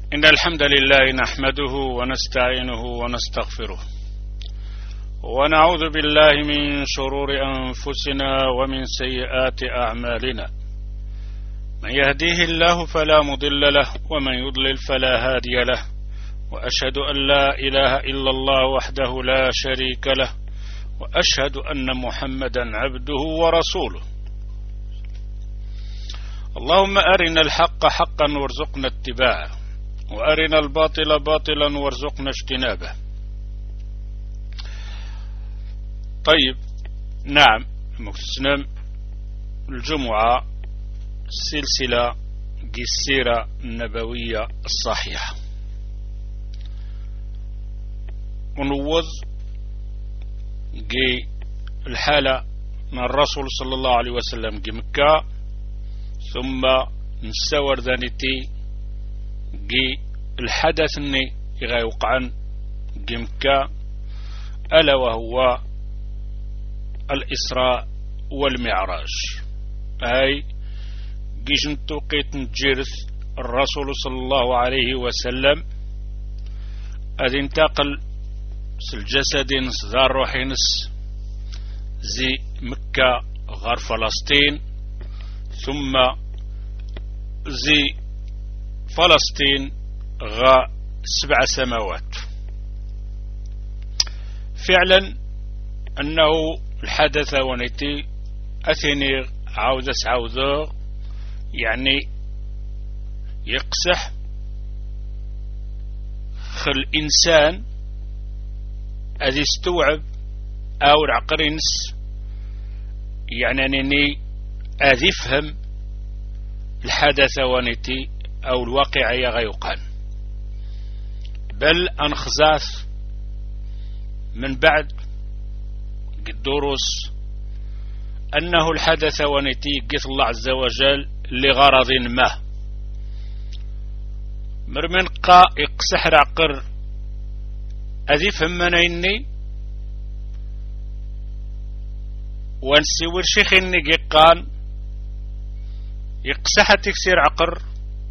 إن الحمد لله نحمده ونستعينه ونستغفره ونعوذ بالله من شرور أنفسنا ومن سيئات أعمالنا. من يهديه الله فلا مضل له ومن يضلل فلا هادي له، وأشهد أن لا إله إلا الله وحده لا شريك له، وأشهد أن محمدا عبده ورسوله. اللهم أرنا الحق حقا وارزقنا اتباعه، وأرنا الباطل باطلا وارزقنا اجتنابه. طيب، نعم، مكتسنم الجمعة سلسلة السيرة النبوية الصحيحة، ونوض الحالة من الرسول صلى الله عليه وسلم مكة، ثم نستور ذانيتي الحدث اللي يوقعن مكة، ألا وهو الإسراء والمعراج. أي جيش توقيت نجرث الرسول صلى الله عليه وسلم أذ انتقل الجسد صدار روحينس زي مكة غير فلسطين، ثم زي فلسطين غا 7 سماوات. فعلا أنه الحدث ونتي أثني عاوذة يعني يقسح خل إنسان أذي استوعب أو العقرينس، يعني أنني أذي فهم الحدث ونتي أو الواقع يغيقان، بل أنخزاث من بعد الدروس أنه الحدث ونتي قث الله عز وجل لغرض ما مرمن قا يقسح عقر أذي فهمنا إني وانسيور شيخ إني قان يقسح تكسير عقر،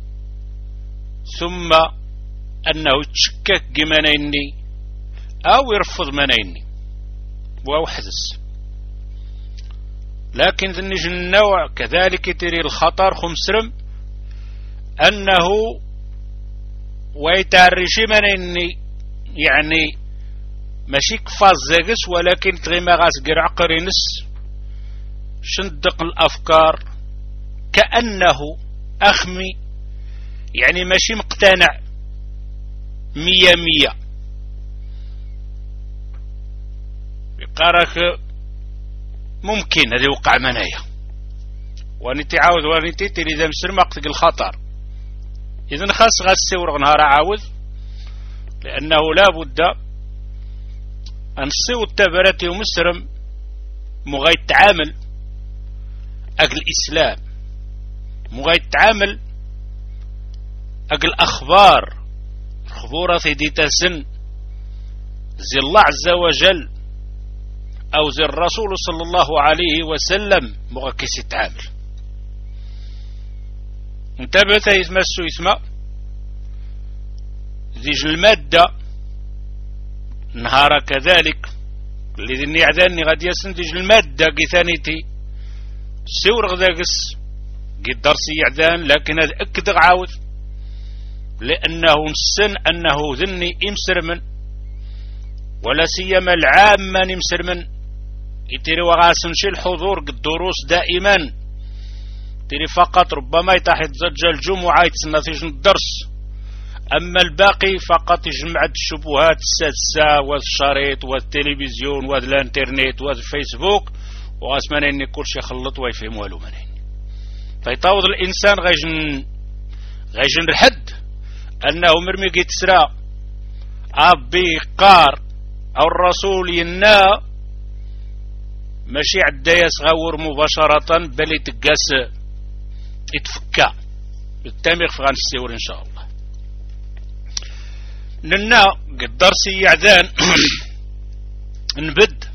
ثم أنه تشكك جمانيني أو يرفض منيني وهو حدث. لكن ذنج النوع كذلك تري الخطر خمسرم أنه ويتعرشي منيني، يعني ماشي كفاز زاقس، ولكن تغيما غاس قرع قرينس شندق الأفكار كأنه أخمي، يعني ماشي مقتنع 100 يقارك ممكن هذا يوقع منايا وانتي عاوز وانتي تري ذا مسر مقتق الخطر. إذن خاص غاسي نهار عاوز، لأنه لا بد أن صيو التبرتي ومسرم مغاي تعامل أجل الإسلام، مغاي تعامل أجل أخبار خبورة دي تسن زي الله عز وجل أو زي الرسول صلى الله عليه وسلم مغاكس يتعامل. انتبه يتمسوا يسمى ذيج المادة نهار كذلك الذي نعذاني غادي يسندج المادة قثانيتي سور غذاقس قد درسي يعذان، لكن هذا أكد عاوذ لأنه نسن أنه ذني إمسرمن، ولا سيما العامة إمسرمن يتري وغاسن شي الحضور الدروس دائما تري فقط ربما يتحت زج الجمعة يتسنى الدرس، أما الباقي فقط يجمع الشبهات السادسة والشريط والتلفزيون والانترنت والفيسبوك، وغاسمان إني كل شي خلط ويفهم والو منين. فيطاوض الإنسان غيجن الحد أنه مرمي يتسرى أبي قار أو الرسول ينا ماشي عدايا صغور مباشرة، بل يتقاس يتفكا التامغ في غنسيور إن شاء الله. لنا قد درسي يعذان نبد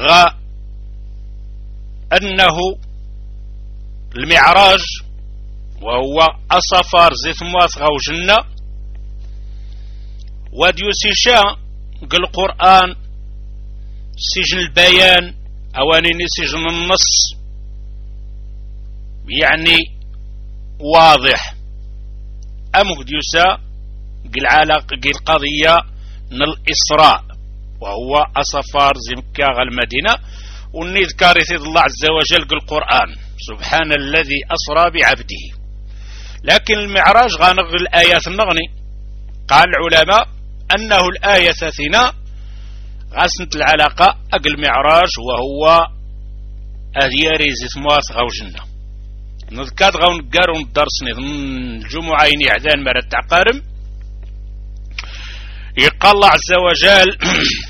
أنه المعراج وهو أصفار زيت مواث غوجنا وديوسيشا القرآن سجن البيان أوانيني سجن النص يعني واضح أمهديوسا القضية من الإسراء وهو أصفار زي مكة المدينة ونذكر الله عز وجل القرآن سبحان الذي أسرى بعبده. لكن المعراج غنغ الآيات النغني قال العلماء أنه الآية ثنا غاسنت العلاقة أقل معراج وهو أذياري زيت مواث غوجنا نذكر غون قارون الدرسني الجمعة يني عذان مرة تعقارم يقال الله عز وجل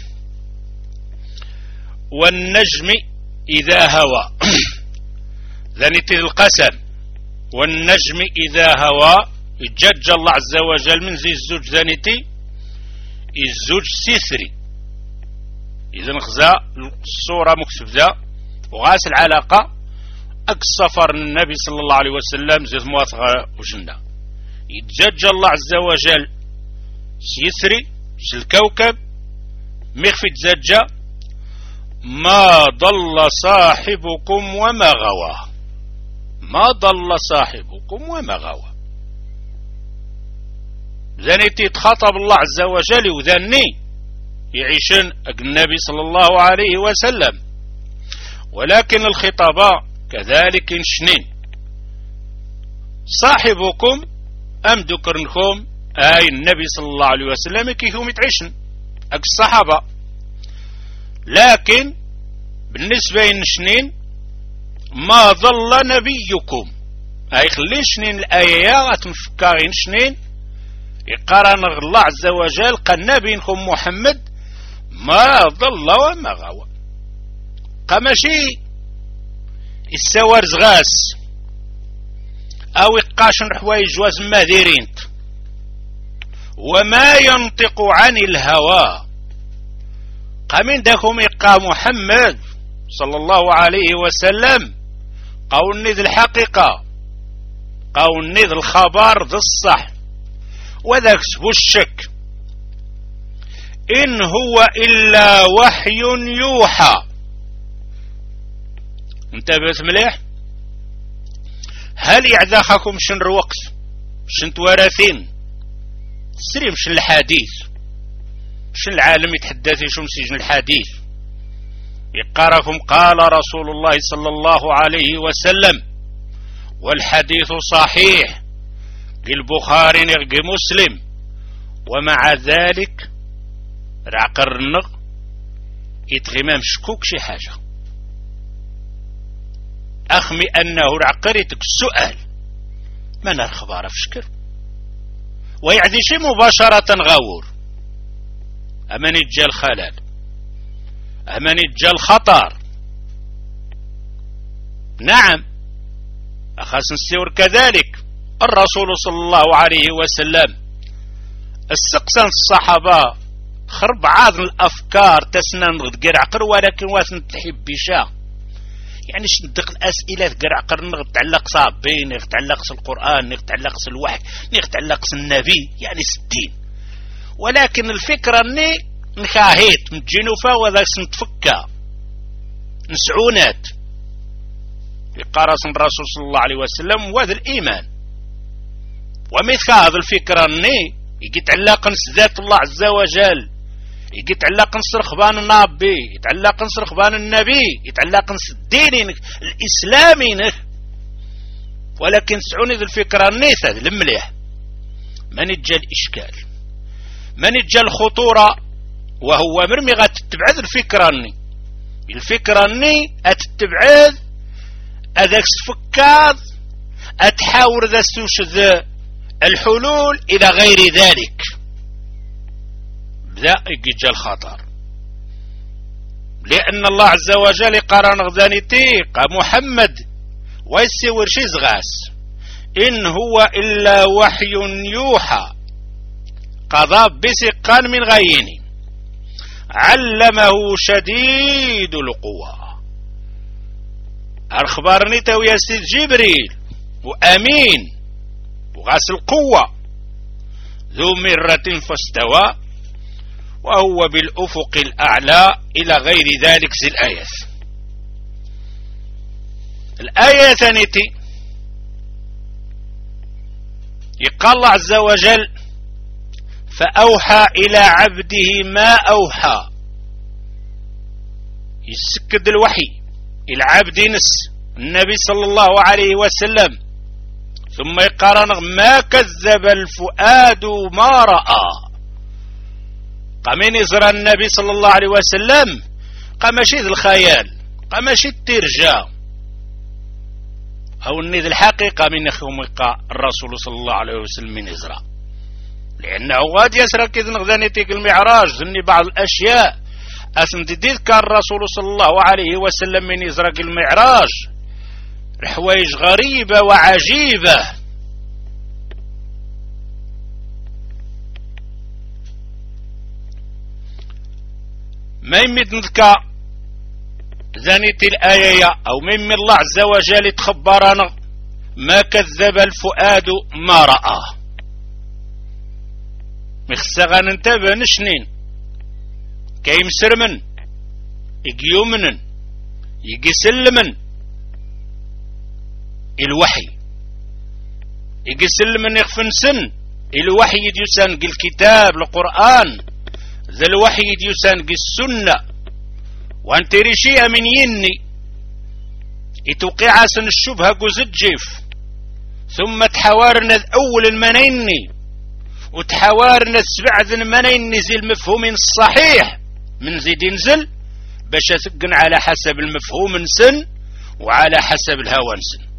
والنجم إذا هوى ذنيت القسم والنجم إذا هوى يجج الله عز وجل من زي الزوج ذنيتي الزوج سيثري إذا نخزى الصورة مكتب ذا وغاس العلاقة أكسفر النبي صلى الله عليه وسلم زيت موافقة وجنة يتجج الله عز وجل سيثري الكوكب مخفي تزجى ما ضل صاحبكم وما غوى ما ضل صاحبكم وما غوى ذنيتي تخاطب الله عز وجل وذني يعيشن النبي صلى الله عليه وسلم ولكن الخطابة كذلك شنين صاحبكم أم ذكرنكم أي النبي صلى الله عليه وسلم كيهم يتعيشن الصحابة. لكن بالنسبة للشنين ما ظل نبيكم أي خلين شنين الآية تنفكارين شنين يقارن الله عز وجل قال نبيكم محمد ما ظل وما غوى قمشي السوار زغاس أو يقاشن حوايج واز ما ديرين وما ينطق عن الهوى قامين داكم يقى محمد صلى الله عليه وسلم قول ذي الحقيقة قول ذي الخبر ذي الصح وذاك سبو الشك إن هو إلا وحي يوحى. انتبهت مليح هل يعذاخكم شن الوقت شن توارثين سريم شن الحديث شن العالم يتحدث شو سجن الحديث يقاركم قال رسول الله صلى الله عليه وسلم والحديث صحيح البخاري نغي مسلم ومع ذلك رعقر النغ يتغمام شكوك شي حاجة أخمي أنه رعقريتك السؤال من الخبار فشكر ويعدي شي مباشرة غاور أمن يجي الخلل أمن يجي الخطر. نعم أخاس نستور كذلك الرسول صلى الله عليه وسلم السقسان الصحابة خرب عاد الأفكار تسنن غير عقر ولكن واسن تحب بشا يعني شندق الأسئلة غير عقر نتعلق صابين نتعلق القرآن نتعلق الوحي نتعلق النبي يعني 60 ولكن الفكرة اني نخاهيت من جنوفا وذا سنتفكا نسعونات يقارس الرسول صلى الله عليه وسلم وهذا الإيمان ومثل هذا الفكرة اني يتعلق ذات الله عز وجل يتعلق نسرخبان النبي يتعلق نسرخبان النبي يتعلق الدين الإسلامي ولكن سعوني ذي الفكرة النيثة المليح من يجي الإشكال من يجي الخطورة وهو مرمي غتتبعد الفكرة اني اتتبعد اذاك سفكاض اتحاور ذا سوش الحلول الى غير ذلك بدا يجي الخطر لان الله عز وجل قرن غزانيتي محمد ويسيور شي زغاس ان هو الا وحي يوحى قضى بسقان من غيني علمه شديد القوى اخبرني تو يا سيد جبريل وامين وغاس القوة ذو مرة فاستوى وهو بالأفق الأعلى إلى غير ذلك زي الآيات. الآية ثانيتي يقال الله عز وجل فأوحى إلى عبده ما أوحى، يسكد الوحي إلى عبد نس النبي صلى الله عليه وسلم، ثم يقارن ما كذب الفؤاد ما رأى. قامين يزرى النبي صلى الله عليه وسلم قامشي الخيال قامشي الترجاء أو النيد الحقيقة من يخومق الرسول صلى الله عليه وسلم من يزرى، لأنه غادي يسرى كذا نغذاني تيك المعراج ذني بعض الأشياء أثنتديد كان الرسول صلى الله عليه وسلم من يزرى المعراج حوايج غريبة وعجيبة. ما يمد نذكى ذانيت الآية أو مما الله عز وجل تخبرنا ما كذب الفؤاد ما رأى. مخسغا ننتبه نشنين كيم سرمن يقيومن يقسلمن الوحي يقسلمن يغفن سن الوحي يديسان الكتاب القرآن ذا الوحي يديسان السنة وان تري شيء من يني يتوقع سن الشبهة قوزد جيف ثم تحوارنا أول المنيني وتحوارنا السبع ذن المنيني زي المفهوم الصحيح من زيد ينزل باش ثقن على حسب المفهوم سن وعلى حسب الهوى سن.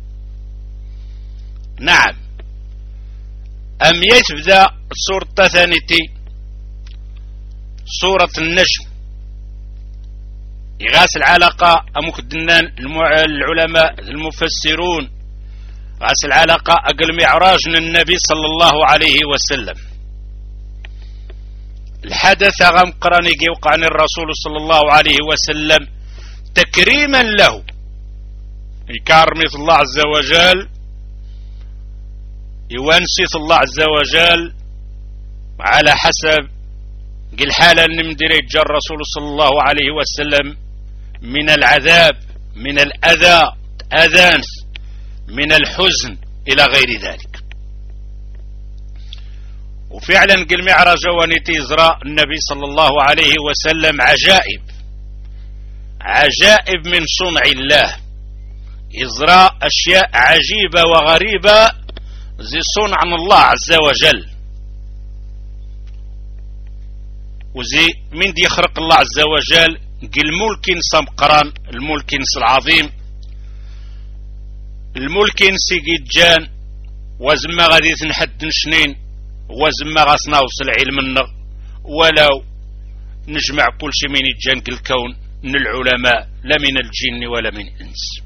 نعم أم يتبدأ سورة ثانيتي سورة النجم يغاس العلاقة أمكدنان العلماء المفسرون غاس العلاقة أقل معراج النبي صلى الله عليه وسلم. الحدث غم قراني يوقع عن الرسول صلى الله عليه وسلم تكريما له يكرمت الله عز وجل يوانسيت الله عز وجل على حسب قل حالا نمدري جاء الرسول صلى الله عليه وسلم من العذاب من الأذى أذان من الحزن إلى غير ذلك. وفعلا قل معراج ونتي إزراء النبي صلى الله عليه وسلم عجائب من صنع الله، إزراء أشياء عجيبة وغريبة زي صنع من الله عز وجل وزي من دي يخرق الله عز وجل قل ملك سمقران الملك العظيم الملك سيقيد جان وزما غادي تنحد نشنين وزما غاسنا وصل علم ولو نجمع كل شيء من الجان الكون من العلماء لا من الجن ولا من الإنس.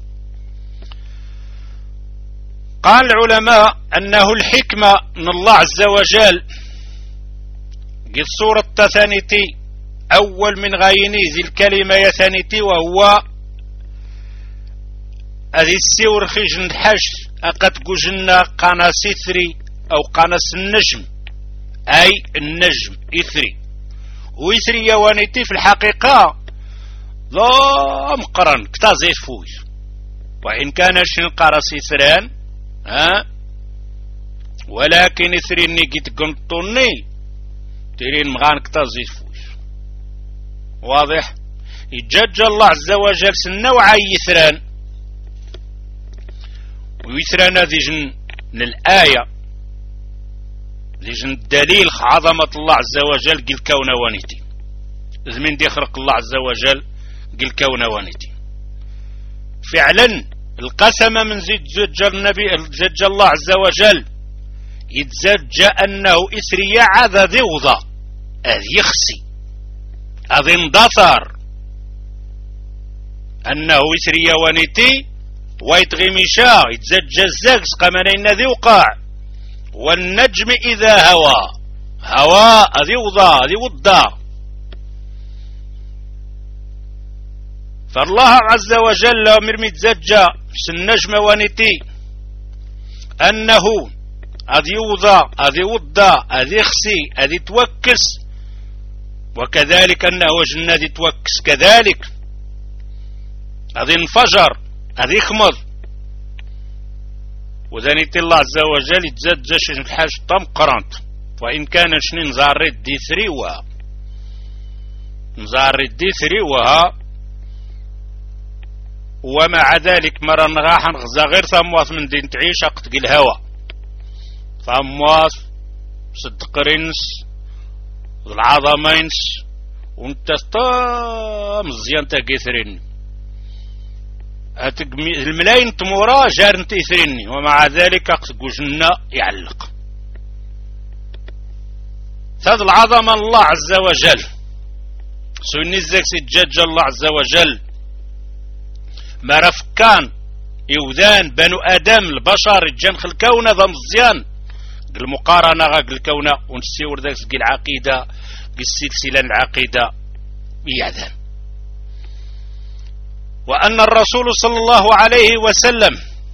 قال العلماء أنه الحكمة من الله عز وجل قد صورة ثانيتي أول من غايني ذي الكلمة يثانيتي وهو هذه السور خيج الحش أقد قجنا قناص إثري أو قناص النجم أي النجم إثري وإثري يوانيتي في الحقيقة لا مقرن كتازي فوي وإن كان شن قراص إثران ولكن إثري نيجي قنطوني ترين مغان كتازي فوي واضح. يجج الله عز وجل سنوع يثران ويثران ذي جن للآية ذي جن الدليل عظمة الله عز وجل قل كون وانيتي زمين دي خرق الله عز وجل قل كون وانيتي فعلا القسم من زج النبي زج الله عز وجل يتزج أنه إسرية عذا ذي وضع أذ يخسي أذ اندثر أنه إسرية وانيتي ويتغي مشا يتزج الزقس قمنين ذي وقع والنجم إذا هوا ذي وضع ذي وضع. فالله عز وجل مرمي تزجى النجم وانتي أنه أذي يوضى أذي وضى أذي خسي أذي توكس، وكذلك أنه جنة توكس كذلك أذي انفجر أذي خمض. وذنيت الله عز وجل يتزاد جاش الحاج طم قرانت، وإن كان شنين نزاري دي ثريوها نزاري دي ثريوها، ومع ذلك مرة راح نغزى غير ثمواث من دين تعيش أقتق الهوى، ثمواث صدق رنس العظمينس وانت مزيان تقيثرين الملايين تمورا جارن تيثريني، ومع ذلك أقتق جنة يعلق. هذا العظمة الله عز وجل سوني الزاك سيتجاج الله عز وجل ما رفكان يوذان بنو آدم البشر الجنخ الكون ذا مزيان المقارنة غاق الكون ونسيور ذاك العقيدة السلسلة العقيدة يعذان. وأن الرسول صلى الله عليه وسلم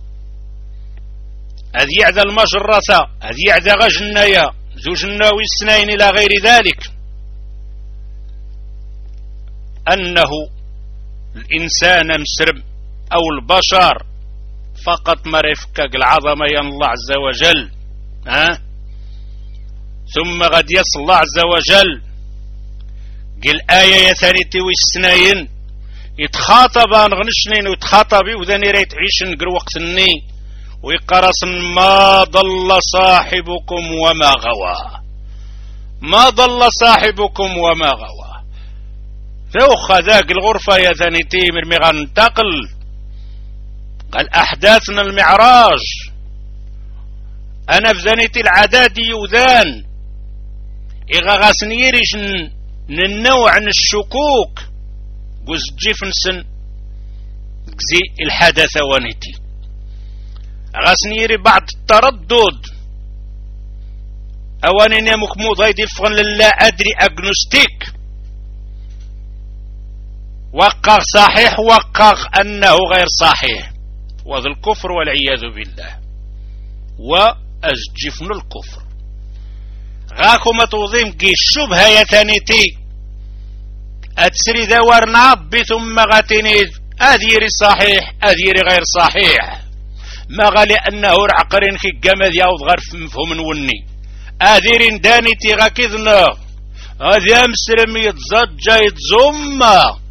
أذ يعذى المجرثة أذ يعذى غجنايا زوجنا والسنين إلى غير ذلك، أنه الإنسان مسرم أو البشر فقط ما رفكك العظمة ين الله عز وجل. ثم غد يصل الله عز وجل قل آية يثانيتي والسنين يتخاطب غنشنين ويتخاطبي وذاني ريت عيش نقر وقت الني ويقرص ما ضل صاحبكم وما غوى، ما ضل صاحبكم وما غوى. فوخ ذاك الغرفة يا ثانيتي مرمي غنتقل قال أحداثنا المعراج أنا في ذانيتي العداد يوذان إغا غاسنيريش ننوع عن الشكوك قوز جيفنسن زي الحدث وانيتي غاسنيري بعض التردد أواني مكمود غيدي فغن لله أدري أجنوستيك وقع صحيح وقع أنه غير صحيح، وذا الكفر والعياذ بالله وأزجفن الكفر غاكم توظيم كي الشبهة يتانيتي أتسري ذوار نعبي ثم غاتني أذيري صحيح أذيري غير صحيح، ما غالي أنه رعقرين كي قمد ياوض غير مفهوم وني أذيرين دانيتي غاكذنا هذي أمسرم يتزجى يتزم،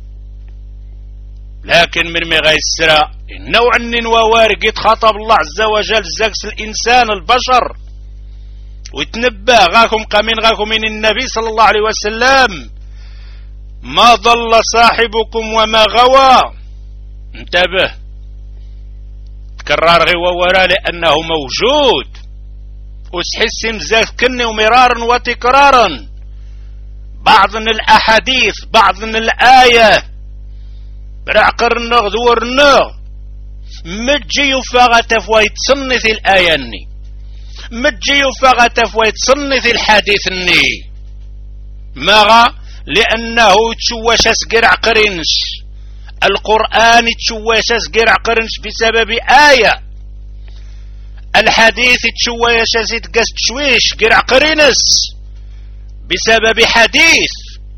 لكن من مغيسرة النوع النين ووارق يتخاطب الله عز وجل زكس الإنسان البشر ويتنبه غاكم قامين غاكم من النبي صلى الله عليه وسلم ما ضل صاحبكم وما غوى. انتبه تكرر غيوة ورا لأنه موجود وسحس مزاكني ومرارا وتكرارا بعض من الأحاديث بعض من الآية برعقر النغ ذور النغ مجي يفاغت فويت صنث الآية الني مجي يفاغت فويت صنث الحديث الني ماغا لأنه تشوش اسقر عقرنش القرآن تشوش اسقر عقرنش بسبب آية، الحديث تشوش اسقر تشويش قرع قرنس بسبب حديث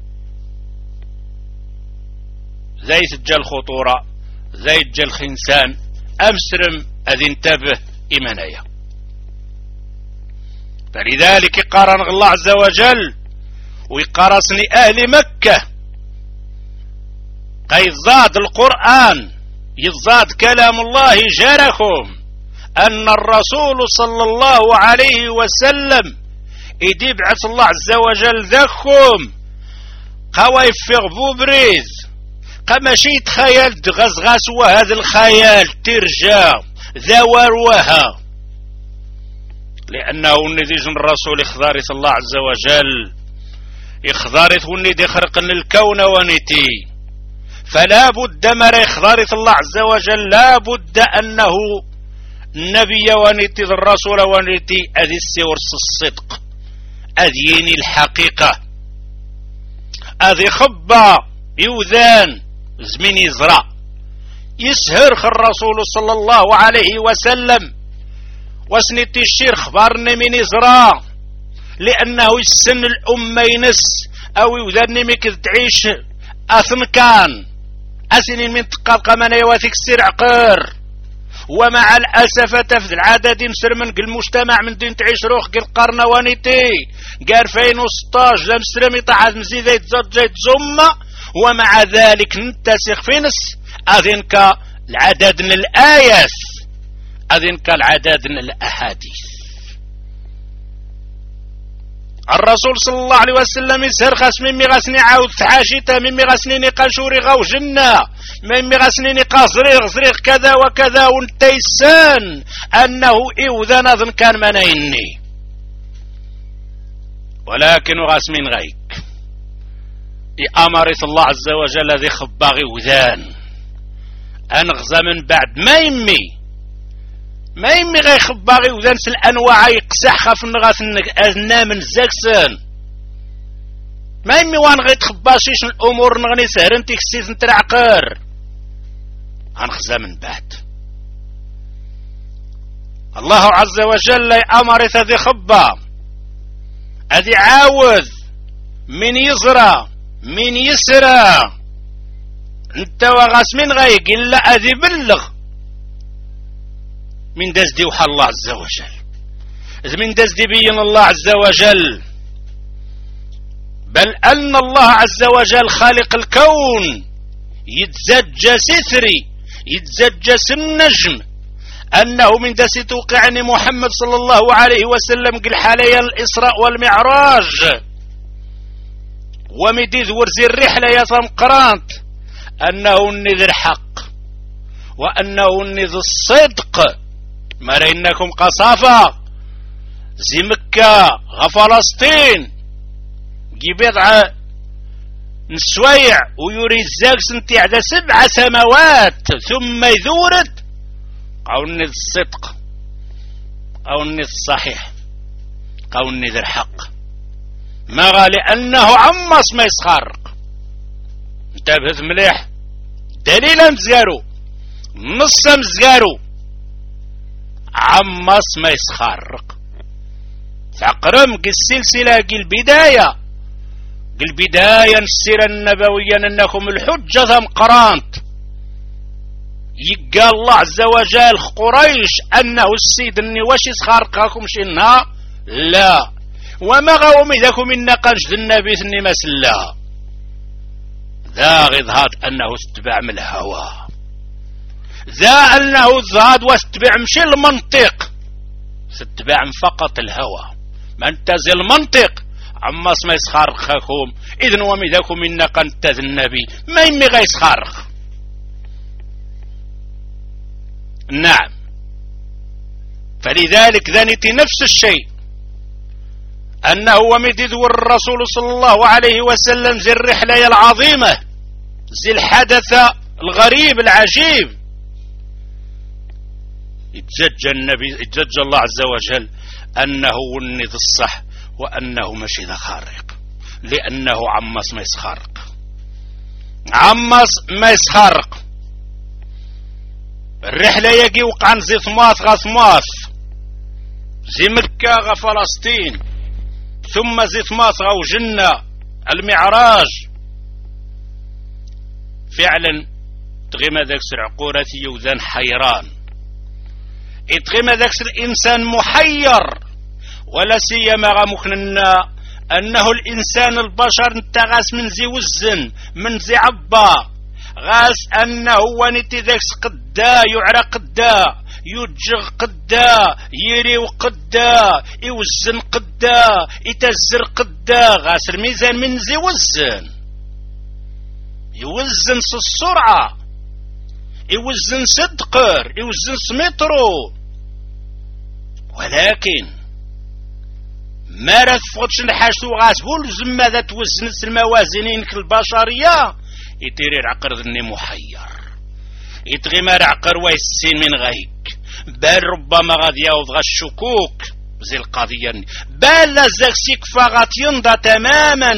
زي تجل خطورة زي تجل خنسان أمسرم أذ انتبه إيمانيا. فلذلك قارن الله عز وجل ويقرصني أهل مكة قيزاد القرآن يزاد كلام الله جاركم أن الرسول صلى الله عليه وسلم إدي بعث الله عز وجل ذاكم قوايف في غبو بريز قمشيت خيال غزغاس وهذا الخيال ترجع ذواروها لأنه نديج الرسول إخضارث الله عز وجل إخضارث وندي خرق الكون ونتي، فلا بد مر إخضارث الله عز وجل لا بد أنه النبي ونتي الرسول ونتي أذي السورس الصدق أذيني الحقيقة أذي خبا يوذان زمين يزرع يسهر الرسول صلى الله عليه وسلم وسنيتي الشير خبرني من إزرا لأنه السن الأمة ينس أو يوذرني ميك تعيش أثنكان أسنين من تقاق من يواثيك السير عقر. ومع الأسف تفذ العدد مسر من المجتمع من دين تعيش روح قل قرنوانيتي قال 2016 لم سلمي طاعت مزيدة يتزد زمة. ومع ذلك نتسخ فينس أذنك العدد من الآيات أذنك العدد من الأحاديث. الرسول صلى الله عليه وسلم يسهر خاس ممي غسني عاود تحاشيتا ممي غسني نقاشوري غاو جنة ممي غسني نقاصريغ زريغ كذا وكذا وانتيسان أنه إوذن أظن كان منيني ولكن غاس من غيك أمرت الله عز وجل ذي خباغي وذان أنغزى من بعد ما يمي غي خباغي وذان سل أنواع يقسح خاف نغاث أذنا من الزاكسن ما يمي وان غي تخباشيش الأمور نغني سهرن تكسيز نترعقر أنغزى من بعد. الله عز وجل أمرت ذي خبا أذي عاوذ من يزرى من يسرى انت وغاس من غايق إلا أذي بلغ من دزدي وحى الله عز وجل من دزدي بين الله عز وجل بل أن الله عز وجل خالق الكون يتزجى ستري يتزجى النجم أنه من دسي توقعني محمد صلى الله عليه وسلم قل حاليا الإسراء والمعراج ومديد ورزي الرحلة يا قرانت أنه النذر حق وأنه النذر الصدق ما رأيناكم قصافة زي مكة غفلسطين بضع نسويع ويريد زاك سنتي على 7 سماوات ثم يذورد أو النذر الصدق أو النذر الصحيح أو النذر الحق ما غالي أنه عمص ما يسخرق انتبهت مليح دليلا مزيارو نص مزيارو عمص ما يسخرق فقرم السلسلة البداية السيرة النبوية أنكم الحجة ثم قرانت يقال الله عز وجل قريش أنه السيد أني واش يسخرقكم شنها لا وما غاوم إذاكم إنا قنشد النبي ثني مسلا ذا غضهاد أنه استبع من الهوى ذا أنه ذهاد واستبع مشي المنطق ستبع فقط الهوى ما انتزل المنطق عما ما يسخرقكم إذن ومذاكم إنا قنتز النبي ما يمي غا يسخرق. نعم فلذلك ذانتي نفس الشيء أنه ومدد الرسول صلى الله عليه وسلم زي الرحلة العظيمة زي الحدث الغريب العجيب يتزج الله عز وجل أنه ونذ الصح وأنه ماشي ذا خارق لأنه عمص ما يسخرق عمص ما يسخرق. الرحلة يجي وقعن زي ثماث غثماث زي مكة غفلسطين ثم زي ثماث غو جنة المعراج فعلا تغيم ذاك العقورة يوذان حيران يتغيم ذاك الإنسان محير ولا سيما غمخننا أنه الإنسان البشر نتغاس من زي وزن من زي عبا غاس أنه ونتي ذاك قدا يعرى قدا يجغ قدا يريو قدا يوزن قدا يتزر قدا غاس الميزان من زي وزن يوزن السرعة يوزن صدقر يوزن سمترو ولكن ما رفضش نحاشو غاسبول زما ذات وزن الموازنين البشرية يتيري العقر ذني محير يتغمر عقر ويسين من غيك بل ربما غادي يوض الشكوك زي القضية بل لزاك سيكفا غاتينضى تماما.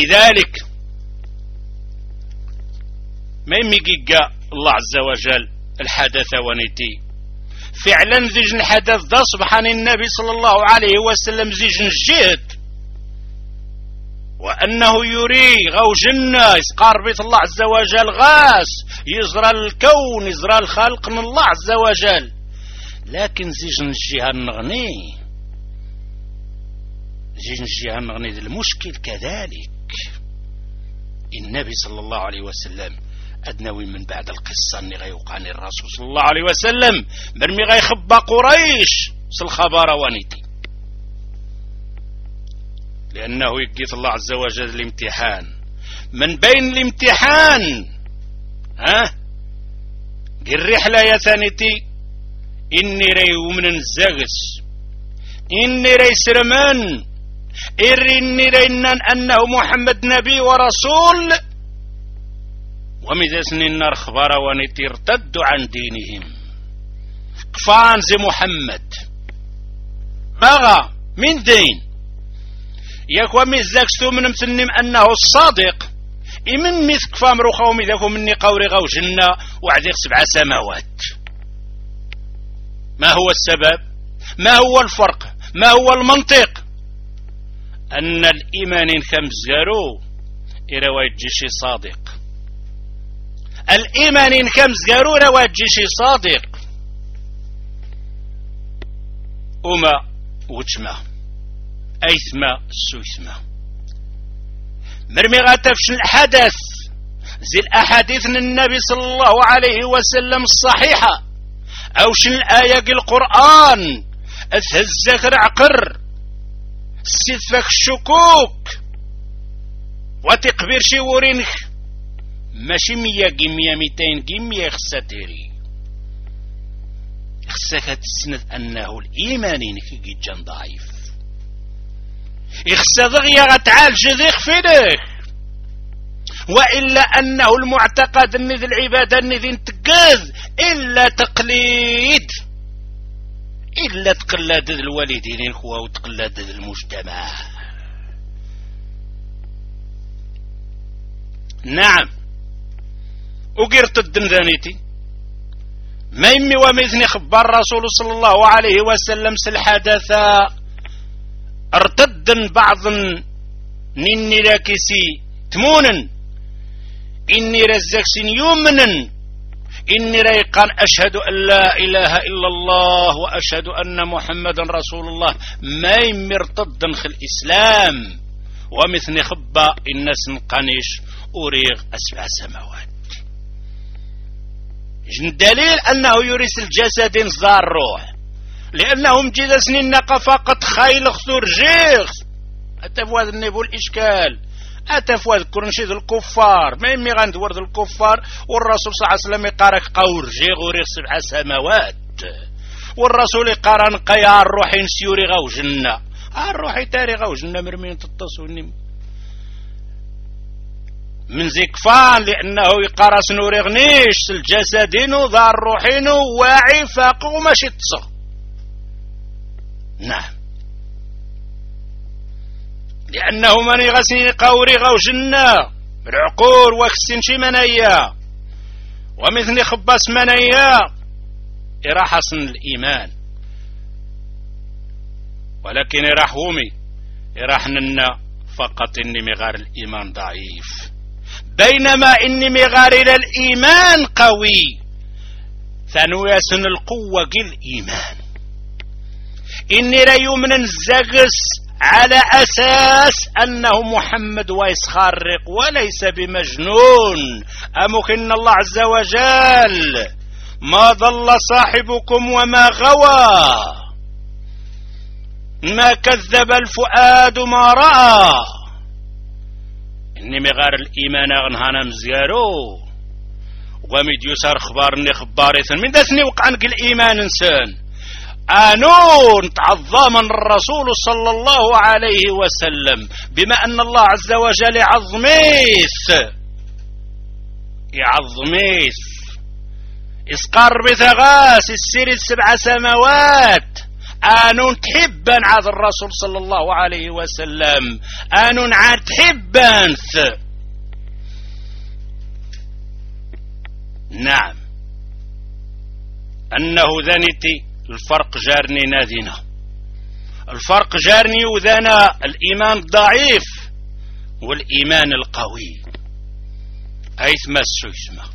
فلذلك ما يميقيقا الله عز وجل الحدث ونيتي فعلا زيج الحدث ده سبحان النبي صلى الله عليه وسلم زيج الجهد وأنه يري غو جنة يسقار بيت الله عز وجل غاس يزرى الكون يزرى الخلق من الله عز وجل لكن زيج الجهة النغني زيج الجهة النغني المشكل كذلك النبي صلى الله عليه وسلم أدنوي من بعد القصة اللي غيوقعني الرسول صلى الله عليه وسلم مرمي غيخبى قريش سالخبر ونيتي لأنه يقيت الله عز وجل الامتحان من بين الامتحان قل رحلة يا ثانيتي إني ري ومن الزغس إني ري سرمان إني ري أنه محمد نبي ورسول ومذا سنين نار خبار ونيتي ارتدوا عن دينهم كفان زي محمد بغى من دين يكوى مزاكستو من مسنم أنه الصادق إمن مثك فامرو خومي ذاكو مني قوري غو جنة وعذيق 7 سماوات ما هو السبب ما هو الفرق ما هو المنطق أن الإيمان كمزارو إلى واجيشي صادق الإيمان كمزارو إلى واجيشي صادق وما وجمه أيثما سويثما مرمي غاتفشن الحدث زي الأحاديث من النبي صلى الله عليه وسلم الصحيحة أو شن الآية القرآن أتهزك العقر ستفك الشكوك وتقبر شي ورينك ماشي 100 جمية 200 جمية خساتيري خساك تسند أنه الإيمان كي جان ضعيف يخسى دغيا غتعالج ذيخ فينك وإلا أنه المعتقد أن ذي العبادة أن ذي انتقاذ إلا تقليد إلا تقلد ذي الوالدين الخوة وتقلد ذي المجتمع نعم وقرت الدمذانيتي ما يمي ومثني خبار الرسول صلى الله عليه وسلم سالحدث ارتدن بعض نيني لاكسي تمونا إني رزاكسين يومنا إني ريقان أشهد أن لا إله إلا الله وأشهد أن محمد رسول الله ما يمرتدن في الإسلام ومثني خبا الناس نقانيش أريغ 7 سماوات دليل أنه يرث الجسد انصدار الروح لأنهم جدا سنين نقا فقط خيل خثور جيغ أتفواد النبو الإشكال أتفواد كرنشيد الكفار ما يمي غندورد الكفار والرسول صلى الله عليه وسلم يقارك قور جيغ وريغ 7 سماوات والرسول يقارن قيا الروح نسيوري غو جنة الروح تاري غو جنة مرمين تتصوني من زكفان لأنه يقارس نوريغنيش الجسدين ذا الروحين واعي فاق وماشي تصغ نعم لأنه من يغسني قوري غو جنة بالعقول وكسين شي منايا ومثل خباس منايا إرا حسن الإيمان ولكن إرا حومي إرا حننا فقط إني مغار الإيمان ضعيف بينما إني مغار إلى الإيمان قوي ثانوياسن القوة الإيمان إني لا يؤمن الزغس على أساس أنه محمد ويسخرق وليس بمجنون أمكن الله عز وجل ما ضل صاحبكم وما غوى ما كذب الفؤاد ما رأى إني مغار الإيمان أغنهانا مزيارو ومد يسار خبارني خباريثن من دسني وقعنك الإيمان إنسان آنون تعظم الرسول صلى الله عليه وسلم بما أن الله عز وجل يعظميث إسقار بثغاس السير 7 سماوات آنون تحبا عاد الرسول صلى الله عليه وسلم آنون عاد تحبا نعم أنه ذانتي الفرق جارني نادينا، الفرق جارني وذانا الإيمان الضعيف والإيمان القوي أيث ما السويسمة.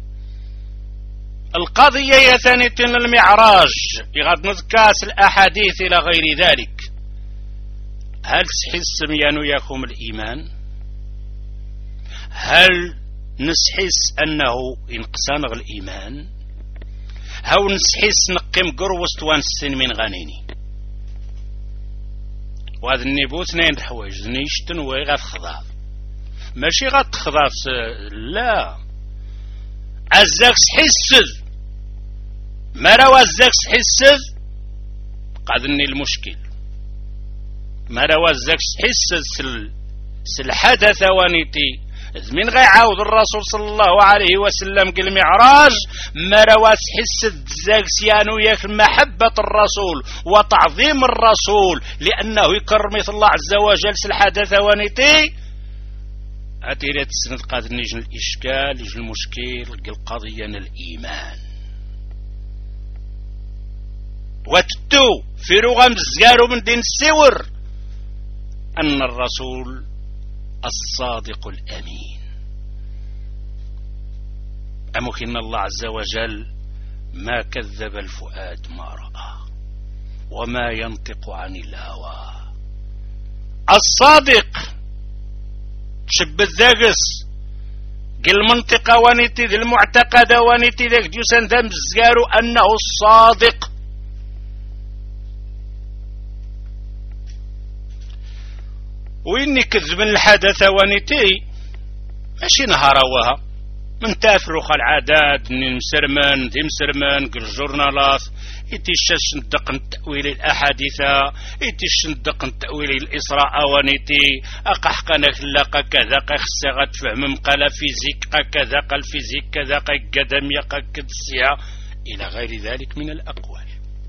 القضية هي ثانية المعراج يغاد نذكاس الأحاديث إلى غير ذلك. هل تحس ميانو ياكم الإيمان؟ هل نسحس أنه ينقصان الإيمان؟ هاو نسحس نقيم قروست وانسن من غنيني وهذا النبو اثنين الحوايج نيشتن وغاد خضاب ماشي غاد تخضاب لا عزاك سحسد ما روا عزاك سحسد قادني المشكل ما روا عزاك سحسد الحدث وانيتي من غير عاود الرسول صلى الله عليه وسلم قال المعراج ما رواس حس الزاق سيانو ياك محبة الرسول وتعظيم الرسول لأنه يكرم الله عز وجل الحدث وانيتي أتيرات السند قادر نيجن الإشكال يجن المشكل قال قضية الإيمان وتتو في رغم الزيارو من دين السور أن الرسول الصادق الأمين أمكن الله عز وجل ما كذب الفؤاد ما رأى وما ينطق عن الهوى الصادق شب الذاقس قل المنطقة وانيتي ذي المعتقدة وانيتي ذاك جوسان ذا مزقارو أنه الصادق وإني كذب الحدث وانيتي ماشي نهاروها من تافرخ العادات من مسرمان ذي مسرمان قل جورنالات يتيشش ندق التأويل الأحاديثة يتيش ندق التأويل الإسراء وانيتي أقحقنا خلاقا كذا خساغة فهم مقالة فيزيك كذا الفيزيك كذا قدمية كدسية إلى غير ذلك من الأقوال.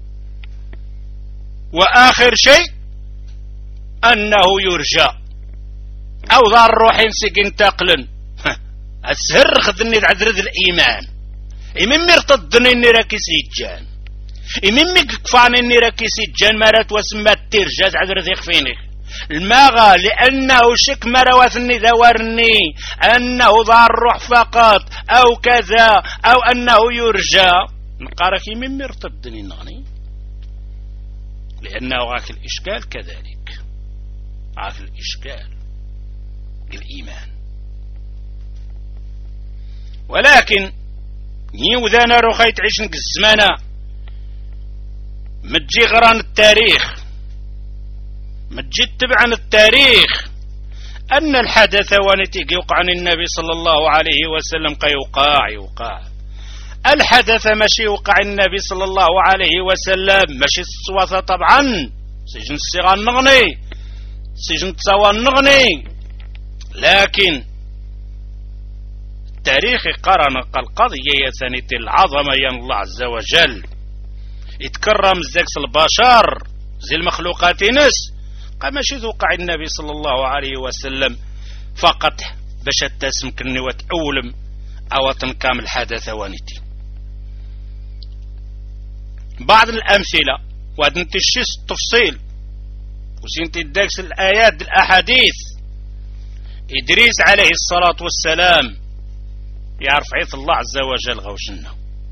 وآخر شيء أنه يرجى أو ذا الروح ينسق تقلن السهر خذني عذرذ الإيمان إمن مرتضني إني راكي سيجان إمن مقفاني إني راكي سيجان مرات وسمات ترجاز عذرذ يخفيني الماغا لأنه شك مروثني ذورني أنه ذا الروح فقط أو كذا أو أنه يرجى نقارك إمن مرتضني نغني لأنه غاك الإشكال كذلك غاك الإشكال الإيمان. ولكن نيوذانا رخيت عيشنك الزمانة متجي غران التاريخ متجي تبعا التاريخ أن الحدث وانتي يوقع عن النبي صلى الله عليه وسلم يوقع الحدث ماشي يوقع النبي صلى الله عليه وسلم ماشي الصوافة طبعا سجن الصغار نغني سجن التصوان نغني لكن التاريخ قرن القضية ثانية العظمة ين الله عز وجل يتكرم زكس البشر زي المخلوقات نس قامش يوقع النبي صلى الله عليه وسلم فقط باش تسمكني وتأولم أو تنكام الحدث وانتي. بعض الأمثلة وهذا نتشيس التفصيل وسنتي الدكس الآيات الأحاديث إدريس عليه الصلاة والسلام يعرف عيث الله عز وجل غوشنا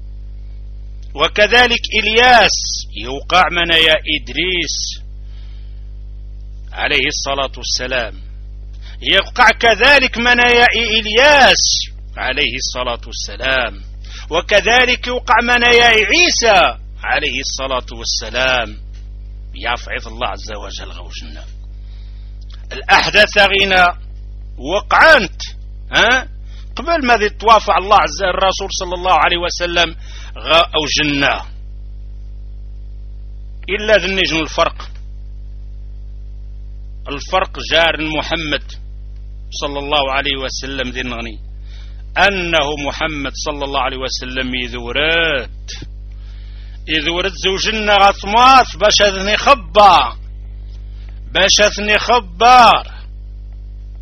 وكذلك إلياس يوقع منايا إدريس عليه الصلاة والسلام يوقع كذلك منايا إلياس عليه الصلاة والسلام وكذلك يوقع منايا عيسى عليه الصلاة والسلام يعرف عيث الله عز وجل غوشنا. الأحداث غينا وقعنت قبل ما توافع الله عز الرسول صلى الله عليه وسلم أو جنة إلا ذنجن الفرق جار محمد صلى الله عليه وسلم ذي نغني أنه محمد صلى الله عليه وسلم يذورد زوجنا غطماث باش أذني خبار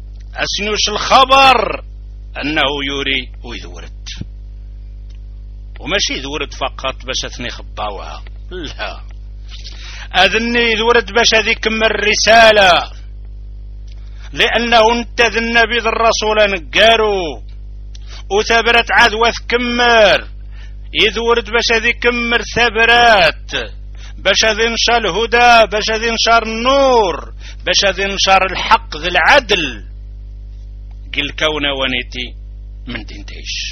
أسنوش الخبر أنه يوري ويذورد وماشي ذورد فقط باش اثني خباوها، لا، اذني ذورد باش هذه كمل الرسالة، لانه انت ذا النبي ذا الرسول نقارو وثبرت عدوى كمر يذورد باش هذه كمر ثبرات، باش هذه انشر الهدى، باش هذه انشر النور، باش هذه انشر الحق ذي العدل. قل كون ونيتي من دين تعيش.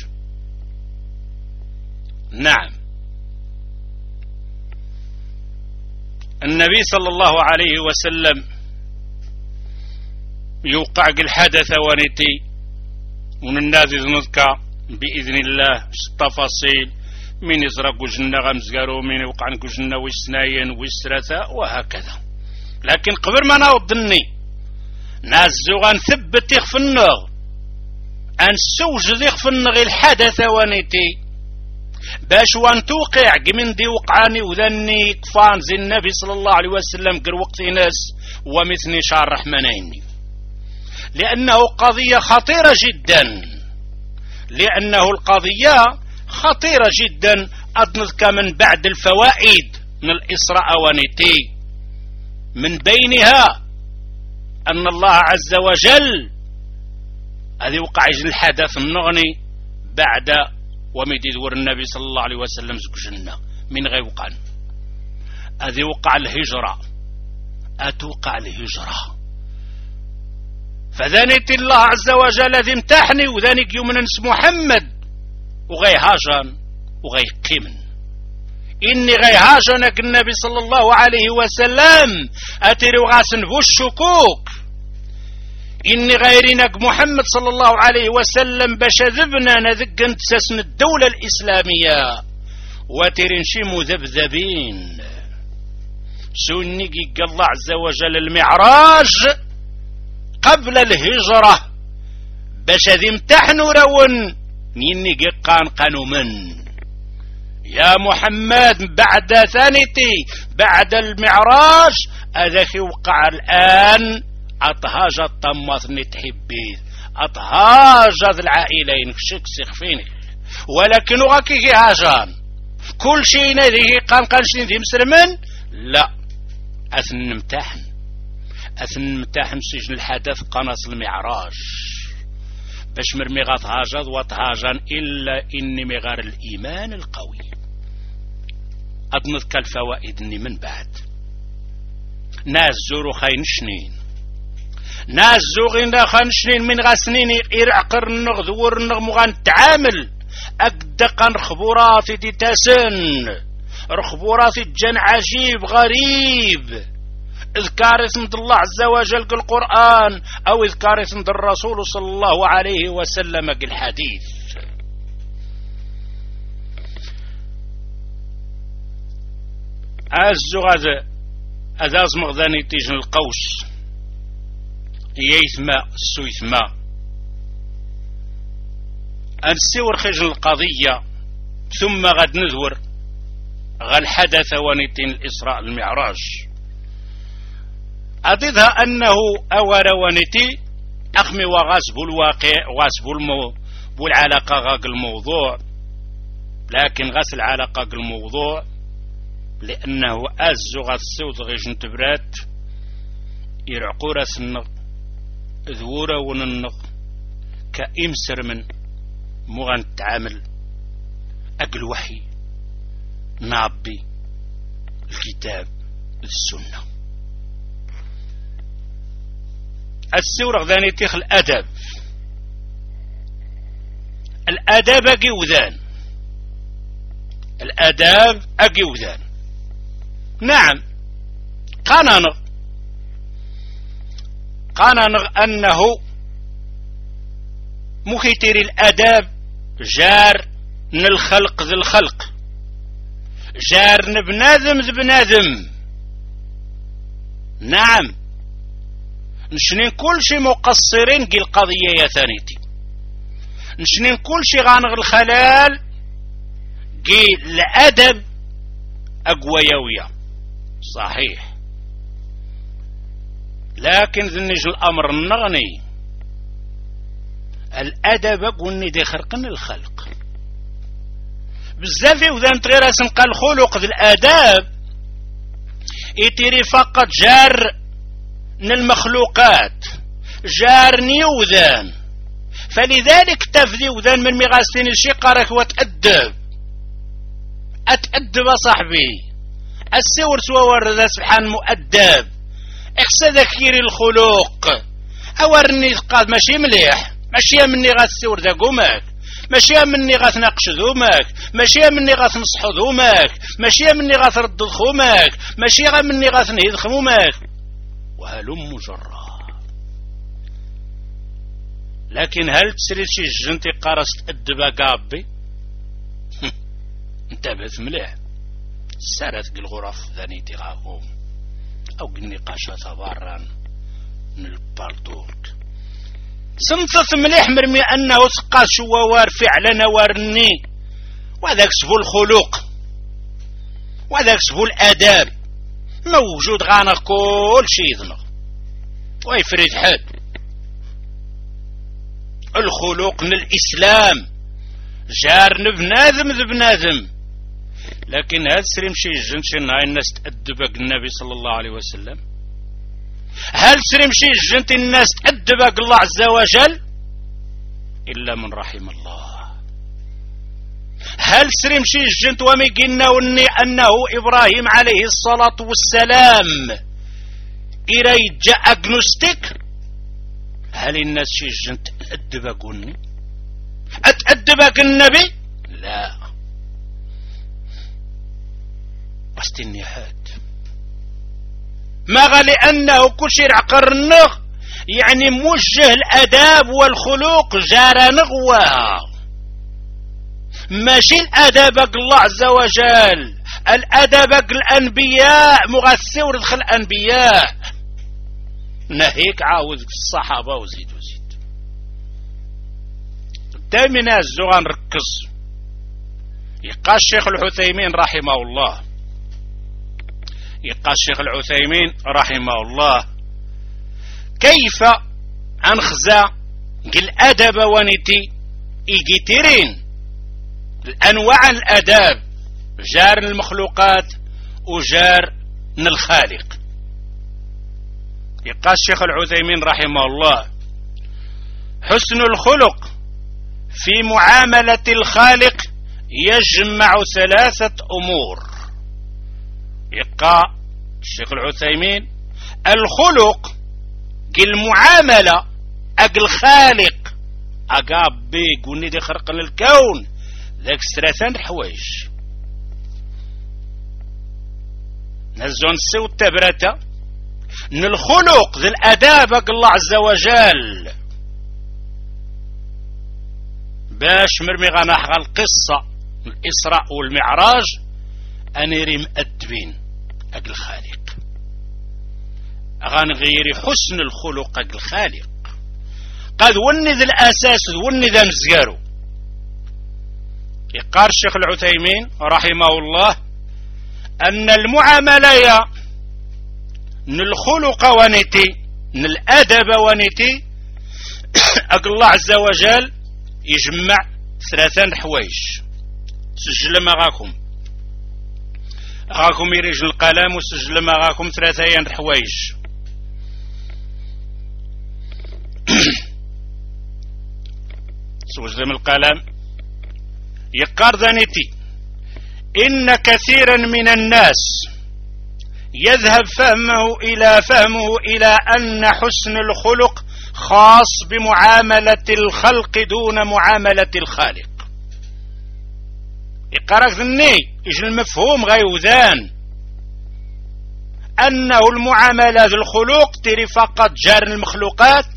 نعم، النبي صلى الله عليه وسلم يوقع الحدث ونيتي وننادي نذكى بإذن الله التفاصيل من يزرق جنة غمزقارو من يوقع جنة ويسناين ويسرثة وهكذا. لكن قبل ما نوضني نازو غنثبت يخفنغ أنسوج يخفنغ الحدث ونيتي باش وان توقع من دي وقعاني وذني كفان زي النبي صلى الله عليه وسلم قر وقت ناس ومثني شار رحمنيني، لأنه قضية خطيرة جدا، لأنه القضية خطيرة جدا. أضنذك من بعد الفوائد من الإسراء ونيتي من بينها أن الله عز وجل هذه وقع الحدث النغني بعد ومدي دور النبي صلى الله عليه وسلم زك جنة من غير وقع هذه وقع الهجرة، أتوقع الهجرة، فذانيت الله عز وجل ذي امتحني وذانيك يوم ننس محمد وغي هاجان وغي قيمن إني غي هاجانك النبي صلى الله عليه وسلم أتري وغاسن بو الشكوك إني غيرينك محمد صلى الله عليه وسلم باش ذبنا نذق انتساسن الدولة الإسلامية وترنشي مذبذبين سنيقي الله عز وجل المعراج قبل الهجرة باش ذي امتحنوا رون نيني قانوا من يا محمد بعد ثانيتي بعد المعراج أذاك وقع الآن أطهاج الطماثني تحبيه أطهاج العائلين كشك سيخفيني ولكن غاكي هاجان كل شيء نذيه قانشين ذي مسلمين لا أثن نمتحن سجن الحدث قناص المعراج باش مرمي غاطهاجد وطهاجان إلا إني مغار الإيمان القوي. أضنذك الفوائد من بعد ناس زورو خاين شنين ناس زوغين خاين شنين من غاسنين إرعقر النغذور النغمغان تعامل أقدقا رخبوراتي دي تاسن رخبوراتي الجن عجيب غريب اذكار اسم الله عز وجل القرآن أو اذكار اسم الرسول صلى الله عليه وسلم الحديث. أزغذ أذاز مغذاني تيجن القوس ييثما السويثما أنسيور خجن القضية ثم غد نذور غل حدث ونتين الإسراء المعراج أضدها أنه أور ونتي أخمي وغاسب الواقع وغاسب بالعلاقة غاق الموضوع، لكن غسل علاقة الموضوع لأنه أزغ السوط غيش تبرات يرعقورة النغ ذورة وننغ كإمسر من مغان تعامل أقل وحي نعبي الكتاب السنة. السورة غذاني تيخ الأدب أقي وذان الأداب أقي وذان. نعم قاننغ أنه مخيتر الأداب جار الخلق ذي الخلق جار بنادم ذي بنادم. نعم نشنين كل شي مقصرين قي القضية يا ثانيتي نشنين كل شي غانغ الخلال قي الأدب أقويوية صحيح، لكن ذنج الأمر النغني الأدب أقولني دي خرقن الخلق بزاف وذان تغير سنقى الخلق ذي الآداب يتيري فقط جار المخلوقات جار نيوذان، فلذلك تفذي وذان من مغاستين الشقارك وتأدب أتأدب صاحبي السور سوار ذا سبحان مؤدب احسى ذكيري الخلق أورني قاد ماشي مليح ماشي مني غاسور ذا قومك ماشي مني غاتناقش ذومك ماشي مني غاتنصح ذومك ماشي مني غاترد خومك ماشي مني غاتنهيد خمومك وهلم مجرى. لكن هل تسري شي جنتي قارس تأدبا قابي انتبهت مليح سارت الغرف ذانيتي غاهم او النقاشات برا من البالدورك سمثت مليح مرمي انه تقاس شوار فعلا وارني وهذاك سبو الخلق وهذاك سبو الاداب موجود غانا كل شي ذنغ ويفريد حد الخلق من الاسلام جار بنادم ذ بنادم. لكن هل سريم شي جنشي نهاي الناس تأدبك النبي صلى الله عليه وسلم؟ هل سريم شي جنتي الناس تأدبك الله عز وجل إلا من رحم الله؟ هل سريم شي جنت وميقنا وني أنه إبراهيم عليه الصلاة والسلام إلي جاء أجنوستيك؟ هل الناس شي جنت تأدبك وني أتأدبك النبي؟ لا أستني حاد ما غالي أنه كل شيء عقر النغ يعني موجه الأداب والخلوق جارة نغوة ماشي الأدابك الله عز وجل الأدابك الأنبياء مغسي وردخل الأنبياء نهيك عاوز الصحابة وزيد دائما الزغان ركز يقال الشيخ العثيمين رحمه الله يقال الشيخ العثيمين رحمه الله كيف أنخزى الأدب ونتي إيجيتيرين الأنواع الأداب جار المخلوقات وجار الخالق. يقال الشيخ العثيمين رحمه الله حسن الخلق في معاملة الخالق يجمع ثلاثة أمور. يقال الشيخ العثيمين الخلق المعاملة أقل خالق أقاب بي قولني دي خرق للكون ذاك ثلاثان حوايج نزون السو التبرة ان الخلق ذي الأداب أقل الله عز وجل باش مرمي غنحغى القصة الإسراء والمعراج أنيري مأدبين أقل خالق غنغيري حسن الخلق أقل خالق قد وني ذي الأساس وني ذا مزيارو. يقال الشيخ العثيمين رحمه الله أن المعاملة من الخلق ونتي من الأدب ونتي أقل الله عز وجل يجمع ثلاثان حوايج سجل ما غاكم يريج القلم وسجل ما غاكم ثلاثين حوايج. سجل من القلم يقار ذانيتي إن كثيرا من الناس يذهب فهمه إلى أن حسن الخلق خاص بمعاملة الخلق دون معاملة الخالق. يقرأ ذني يجي المفهوم غيوذان أنه المعاملة ذو الخلق تري فقط جار المخلوقات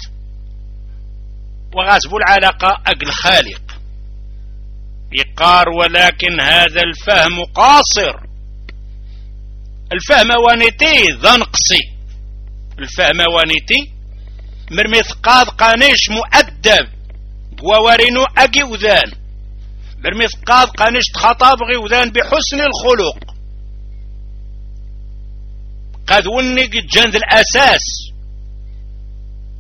وغاسب العلاقة أقل خالق. يقار ولكن هذا الفهم قاصر. الفهم وانيتي ذنقصي الفهم وانيتي مرمي ثقاض قانيش مؤدب وورينو أقي وذان مرمي ثقاض قانيش تخطاب غيوذان بحسن الخلق قد وني قد جند الأساس.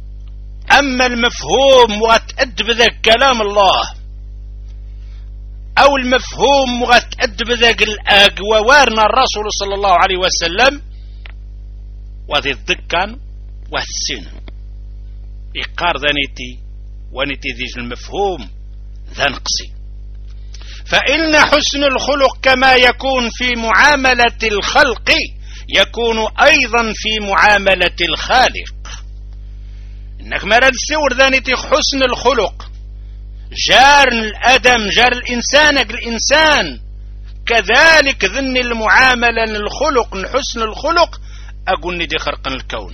أما المفهوم وتأدب ذاك كلام الله أو المفهوم وغتأدب ذاك الآق ووارنا الرسول صلى الله عليه وسلم وذي الذكان والسين إقار ذانيتي ونتي ذيج المفهوم ذا نقصي. فإن حسن الخلق كما يكون في معاملة الخلق يكون أيضا في معاملة الخالق. إنك مرد سور ذانيتي حسن الخلق جار الأدم جار الإنسان كذلك ذن المعاملة الخلق حسن الخلق أقول ندي خرق الكون.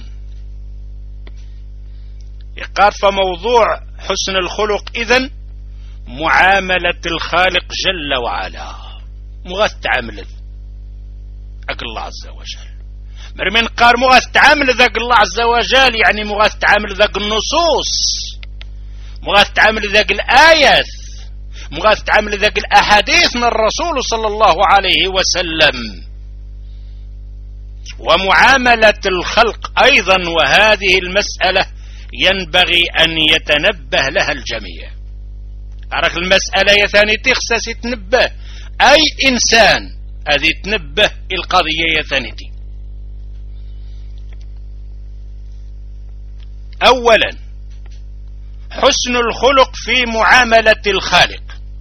يقال فموضوع حسن الخلق إذن معاملة الخالق جل وعلا مغاث تعامل أك الله عز وجل. مرمين قال مغاث تعامل ذاك الله عز وجل يعني مغاث تعامل ذاك النصوص، مغاث تعامل ذاك الآيات، مغاث تعامل ذاك الأحاديث من الرسول صلى الله عليه وسلم. ومعاملة الخلق أيضا وهذه المسألة ينبغي أن يتنبه لها الجميع. أراك المسألة يا ثاني تخصص يتنبه أي إنسان هذه تنبه القضية يا ثانيتي. أولا حسن الخلق في معاملة الخالق.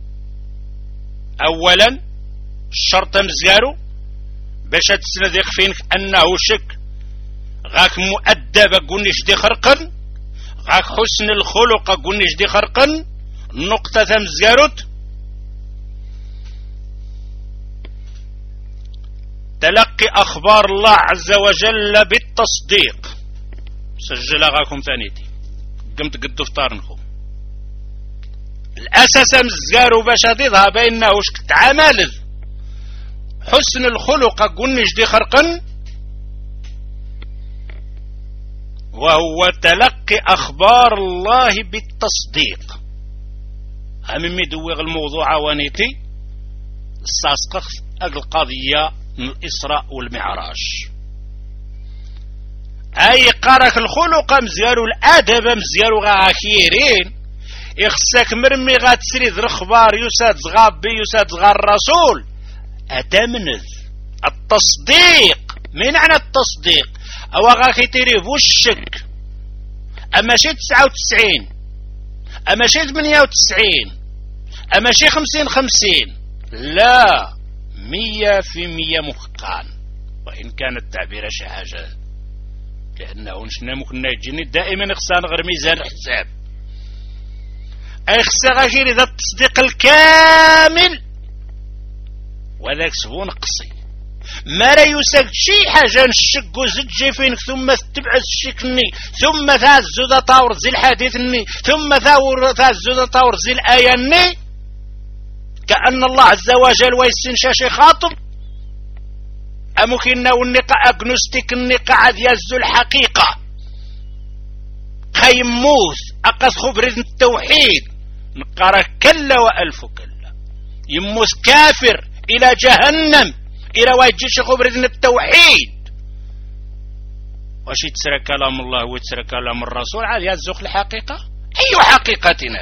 أولا الشرط مزيارو باش تسند يخفينك أنه شك غاك مؤدب قلنيش دي خرقا غاك حسن الخلق قلنيش دي خرقا. نقطة مزياروت تلقي أخبار الله عز وجل بالتصديق. سجل غاكم ثانيتي قمت قد فطارنكم الأساس مزيارو باش تظهر بأنه شك تعامل حسن الخلق قلنيش دي خرقا وهو تلقي أخبار الله بالتصديق. هم مدوغ الموضوع عوانيتي الساسقخ القضية من الإسراء والمعراج. أي قارك الخلق مزيارو الأدب مزيارو غاكيرين يخسك مرمي غاتسريد الأخبار يساد زغاب بي يساد زغار الرسول أتمنذ التصديق. من معنى التصديق؟ أو غاكي تريف والشك أما شي 99 أما شي 98 أما شي 50 لا 100% مخقان. وإن كان التعبير شي حاجة لأنه نشنا ممكن يجيني دائما خصان غير ميزان حساب. أي خصا غير إذا التصديق الكامل وذاك سبون قصي ما لا يساق شي حاجة نشك وزد جيفينك ثم تبعث الشكني ثم ثازو ذا طاور زي الحديثني ثم ثازو ذا طاور زي الآياني كأن الله عز وجل ويسنشا شي خاطب. أمكن والنقاء أجنوستيك النقاء يزو الحقيقة خيموث أقص خبر التوحيد نقرأ كلا وألف كلا يموث كافر إلى جهنم إلى واجيش خبر التوحيد واش يتسرى كلام الله ويتسرى كلام الرسول عاد يزوخ الحقيقة. أي حقيقتنا؟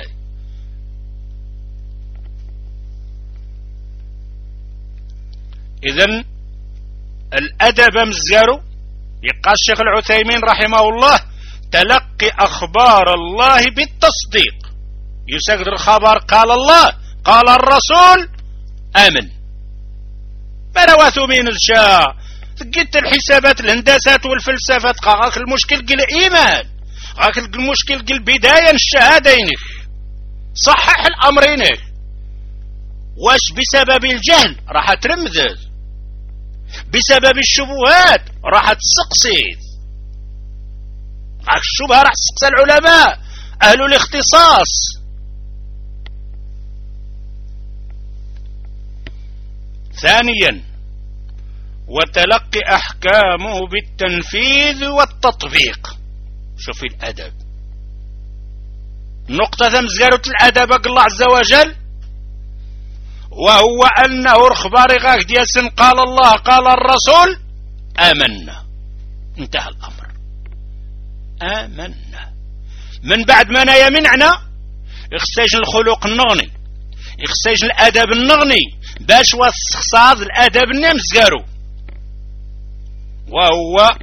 إذن الأدب مزيارو يقال الشيخ العثيمين رحمه الله تلقي أخبار الله بالتصديق. يسقر الخبر قال الله قال الرسول آمن برواتو من الشاء قلت الحسابات الهندسات والفلسفات غاك المشكل قل إيمان غاك المشكل قل بداية الشهادينك صحح الأمرينك واش بسبب الجهل راح ترمذ بسبب الشبهات راح تسقسيد غاك الشبهة راح تسقس العلماء أهل الاختصاص. ثانيا وتلقي أحكامه بالتنفيذ والتطبيق. شوف الأدب نقطة مزيارة الأدب الله عز وجل وهو أنه الخبار غاك دياسن قال الله قال الرسول آمنا انتهى الأمر. آمنا من بعد ما نايا منعنا اخساج الخلق النغني يخسج الأدب النغني باش واستخصاص الأدب النمزقارو، وهو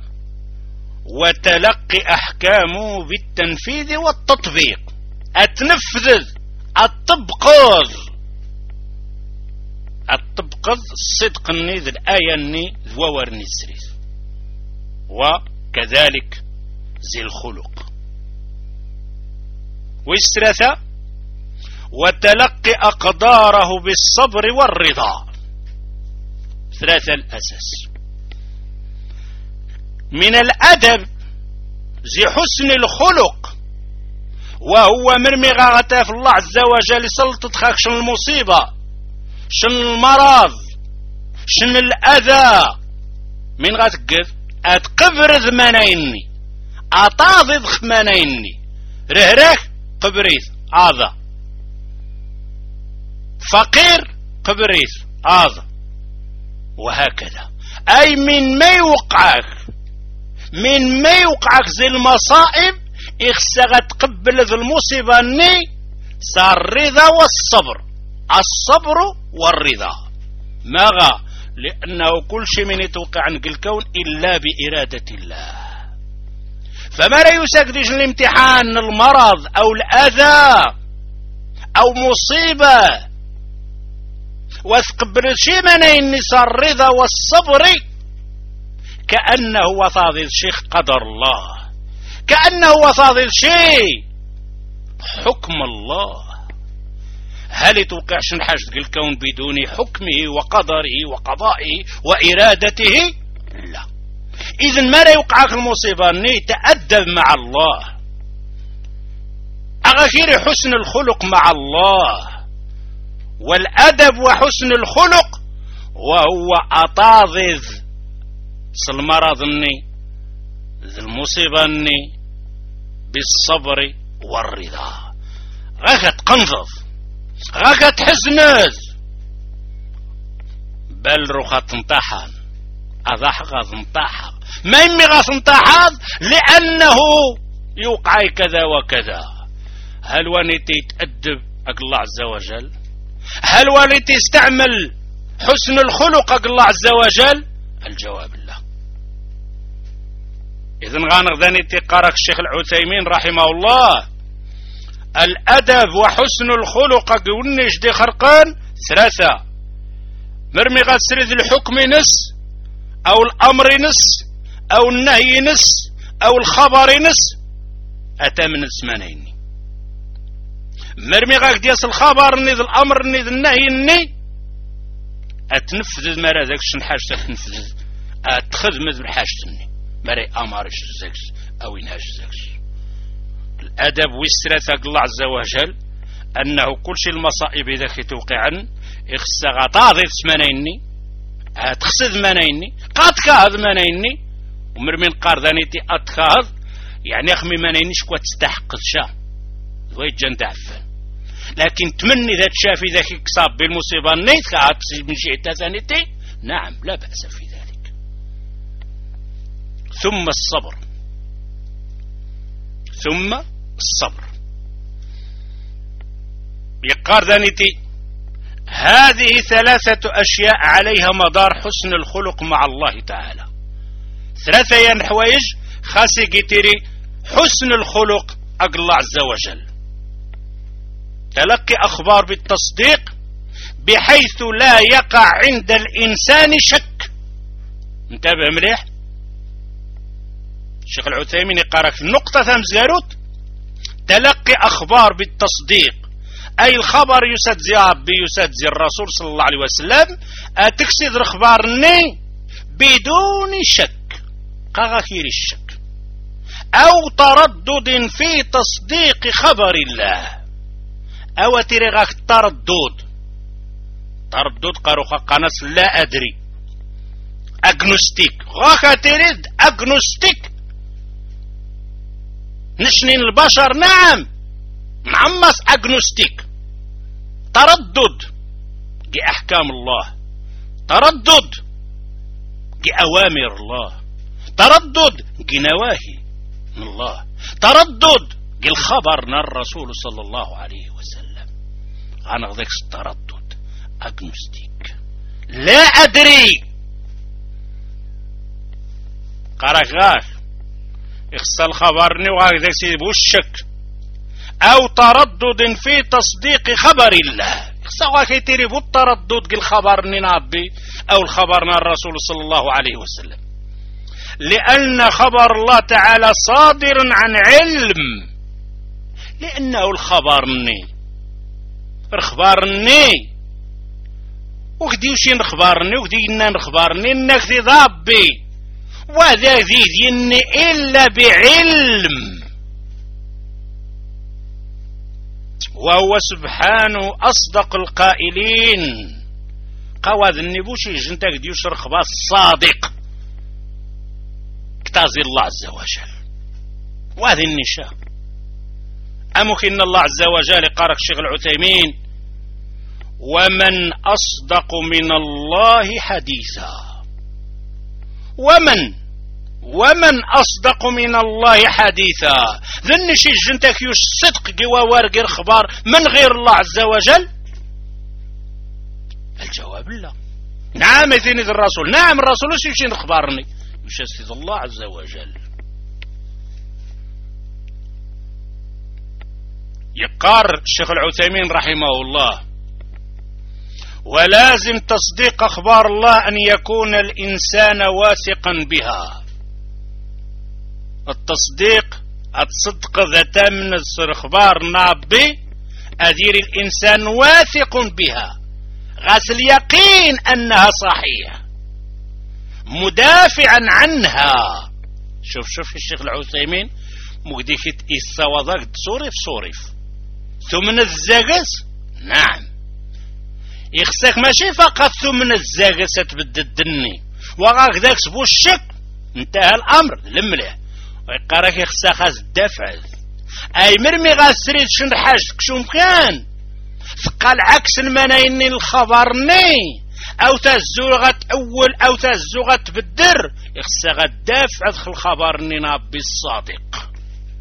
وتلقي أحكامه بالتنفيذ والتطبيق. أتنفذ الطبقذ الصدق النيذ الآية الني ذوورني السريس، وكذلك زي الخلق. والثلاثة وتلقي أقداره بالصبر والرضا. ثلاثة الأساس من الأدب زي حسن الخلق، وهو مرمي غاغته في الله عز وجل يسلطت خاك شن المصيبة، شن المرض، شن الأذى من غتقذ أتقبر ذمانيني أطاضي ذخمانيني رهرك قبريث هذا فقير قبريث هذا، وهكذا. أي من ما يوقعك زي المصائب إخسا تقبل ذي المصيبة ني صار الرضا والصبر، الصبر والرضا ماغا، لأنه كل شيء من يتوقع عن الكون إلا بإرادة الله. فما لا يساقدش الامتحان المرض أو الأذى أو مصيبة وتقبل شيء من صار الرضا والصبر كأنه وفاضل شيء قدر الله، كأنه وفاضل شيء حكم الله. هل يتوقعش الحاجة الكون بدون حكمه وقدره وقضائه وإرادته؟ لا. إذن ما لا يوقعك المصيبة أني تأدب مع الله، أغير حسن الخلق مع الله. والأدب وحسن الخلق وهو أطاذذ المرض أني ذي المصيبة أني بالصبر والرضا. غاكت قنفض غاكت حزنز بل رخا تنطحن أضحى تنطحن ما يمي غا تنطحن لأنه يوقع كذا وكذا. هل ونيتي يتأدب أك الله عز وجل؟ هل ونيتي يستعمل حسن الخلق أك الله عز وجل؟ الجواب لا. إذن غانغذاني تقارك الشيخ العثيمين رحمه الله الأدب وحسن الخلق قولنيش دي خرقان ثلاثة. مرمي غاسرد الحكم نس أو الأمر نس أو النهي نس أو الخبر نس أتى من اسمانين. مرمي غاك دياس الخبر نيذ الأمر نيذ النهي ني أتنفذ مرا ذاك شن حاجة تنفذ أتخدم ذو الحاجة ني مري أمارش زاكس أو ينهاج زاكس. الأدب والسرثة الله عز وجل أنه كل شيء المصائب إذا توقعا إخسا غطاضي ثمانيني أتخسد منيني قد كاذ منيني ومرمين قاردانيتي أتخاذ يعني أخمي منيني شكوى تستحق الشام ويجان تعفن. لكن تمني ذات شافي ذاك كساب بالمصيبة نيت كاتصيب من شيء تثانيتي نعم لا بأس في ذلك. ثم الصبر يقار ذانيتي هذه ثلاثة أشياء عليها مدار حسن الخلق مع الله تعالى. ثلاثة حوايج خاصي قتري حسن الخلق أقل الله عز وجل. تلقي أخبار بالتصديق بحيث لا يقع عند الإنسان شك. انتبه مليح الشيخ العثيمين يقارك في النقطة ثمزاروت تلقي أخبار بالتصديق أي الخبر يسدزي ربي يسدزي الرسول صلى الله عليه وسلم أتكسد الأخبارني بدون شك قاغير الشك أو تردد في تصديق خبر الله أو ترغاك تردد قاروخا قنص لا أدري أجنوستيك غاكا تريد أجنوستيك نشنين البشر نعم معمس أجنوستيك تردد جي أحكام الله تردد جي أوامر الله تردد جي نواهي من الله تردد جي الخبر من الرسول صلى الله عليه وسلم غنغداك التردد اغنوستيك. لا ادري قراك غاك يخص الخبرني وهكذاك سيدي الشك او تردد في تصديق خبر الله. يخص كيتيري بو التردد قال خبرني نابي او الخبرنا الرسول صلى الله عليه وسلم، لان خبر الله تعالى صادر عن علم، لانه الخبرني وكدي وشي نخبرني وكدي نخبرني انك ذي ضابي وذا ذي ديني الا بعلم، وهو سبحانه اصدق القائلين. قواد النبوشي جنتك ديوش رخبا الصادق كتازي الله عز وجل. وهذه النشاء أمكن الله عز وجل قارك الشيخ العثيمين ومن أصدق من الله حديثا. ومن أصدق من الله حديثا. ذن شي جنتك يوش صدق جوا وارقر خبار من غير الله عز وجل؟ الجواب لا. نعم يثني الرسول، نعم الرسول وش يمشي نخبرني يشهد الله عز وجل. يقار الشيخ العثيمين رحمه الله ولازم تصديق أخبار الله أن يكون الإنسان واثقا بها. التصديق الصدق ذات من الأخبار نابي أدير الإنسان واثق بها غاس اليقين أنها صحيحة مدافعا عنها. شوف الشيخ العثيمين مقديكت إساوضاك صورف ثم الزاقس. نعم يخسك ماشي فقط ثم الزاقس تبددني وغاك ذاك سبو الشك انتهى الأمر لمله ويقارك يخسك خاز الدفع أي مرمي غاسريد شن حاجتك شو كان فقال عكس المنايني الخبرني او تزوغت اول او تزوغت بالدر يخسغ الدافع ادخل خبرني نابي الصادق.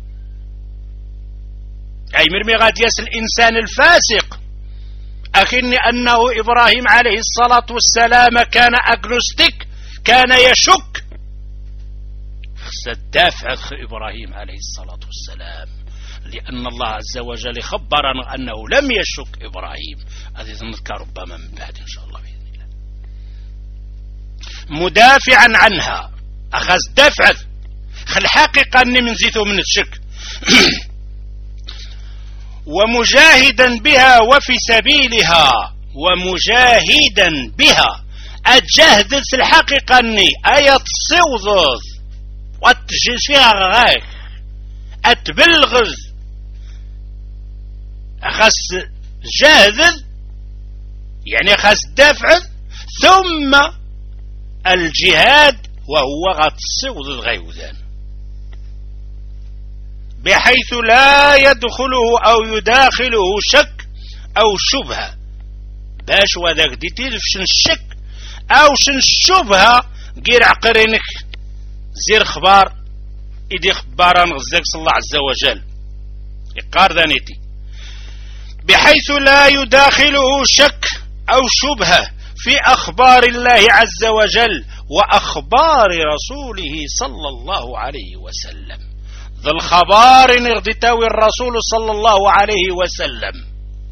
اي مرمي غاد ياس الانسان الفاسق اكني انه ابراهيم عليه الصلاة والسلام كان اجنوستيك كان يشك خس الدافع ادخل ابراهيم عليه الصلاة والسلام لأن الله عز وجل خبرنا أنه لم يشك إبراهيم. هذه نذكر ربما من بعد إن شاء الله بإذن الله. مدافعا عنها أخذ دفع الحقيقة أني من زيته من الشك ومجاهدا بها وفي سبيلها ومجاهدا بها أتجهد الحقيقة أني آية تصوض وتجيز فيها غاية أتبلغز أخذ جاهد يعني أخذ دافع ثم الجهاد وهو غتصوض الغيوذان بحيث لا يدخله أو يداخله شك أو شبهة باش وذاك ديتيل شن الشك أو شن الشبهة غير عقرينك زير خبار إدي خبارا غزاك صلى الله عز وجل يقار ذانيتي بحيث لا يداخله شك أو شبهة في أخبار الله عز وجل وأخبار رسوله صلى الله عليه وسلم. ذا الخبار نغدتاوي الرسول صلى الله عليه وسلم.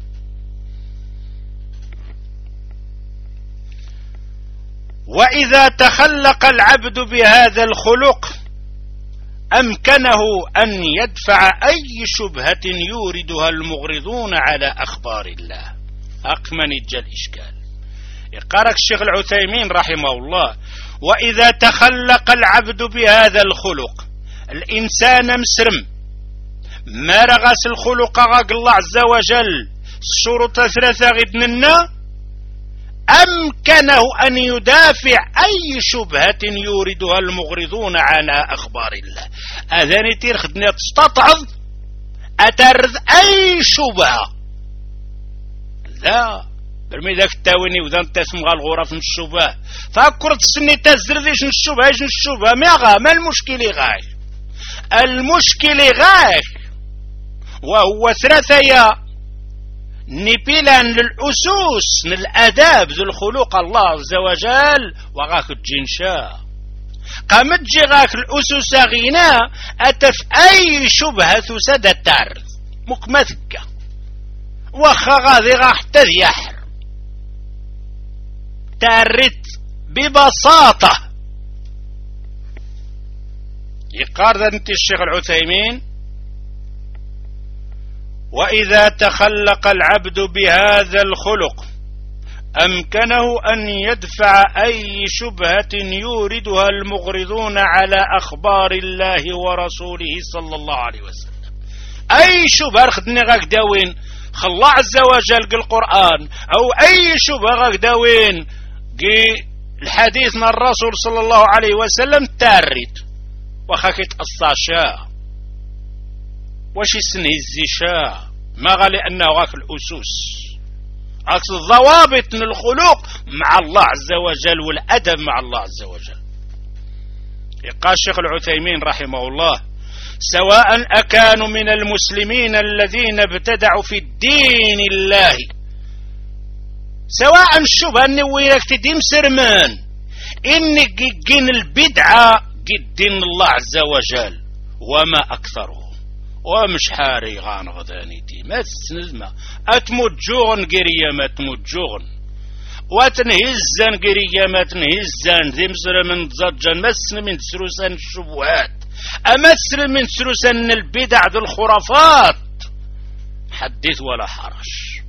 وإذا تخلق العبد بهذا الخلق أمكنه أن يدفع أي شبهة يوردها المغرضون على أخبار الله. أقمن الجل إشكال يقارك الشيخ العثيمين رحمه الله وإذا تخلق العبد بهذا الخلق الإنسان مسرم ما رغس الخلق غاق الله عز وجل الشروط ثلاثة غدننا أمكنه أن يدافع أي شبهة يوردها المغرضون على أخبار الله. أذاني تير خدني تستطعض أترذ أي شبهة لا برمي ذاك التاويني وذا تسمغى الغرف من الشبهة فأكرت السني تزرديش من الشبهة ما المشكلة غاي المشكلة غاي وهو ثلاثة نبيلا للأسوس الأداب ذو الخلق الله عز وجل وغاك الجنشا قامت جي غاك الأسوس غينا أتف أي شبهة سدى تارد مكمثكة وخا غادي غاح تذيحر تارد ببساطة. يقارد أنت الشيخ العثيمين: وإذا تخلق العبد بهذا الخلق أمكنه أن يدفع أي شبهة يوردها المغرضون على أخبار الله ورسوله صلى الله عليه وسلم. أي شبهة خدني غاك داوين خالله عز وجل القرآن، أو أي شبهة غاك داوين الحديث من الرسول صلى الله عليه وسلم تاريت وخاك يتقصاشا واش يسنهزي شا ما غالي أنه غاك الأسوس عكس الضوابط من الخلق مع الله عز وجل والأدب مع الله عز وجل. يقال الشيخ العثيمين رحمه الله: سواء أكانوا من المسلمين الذين ابتدعوا في الدين الله، سواء الشبهة نويلك تديم سرمان إنك جين البدعة قد دين الله عز وجل وما أكثره ومش حاري غان غدانيتي ما تسنزما أتموت جوغن قرية ما تموت جوغن وتنهزن قرية ما تنهزن ذي مصر من تزجن مسن من سروسان الشبهات أمسر من سروسان البدع ذو الخرافات حدث ولا حرج.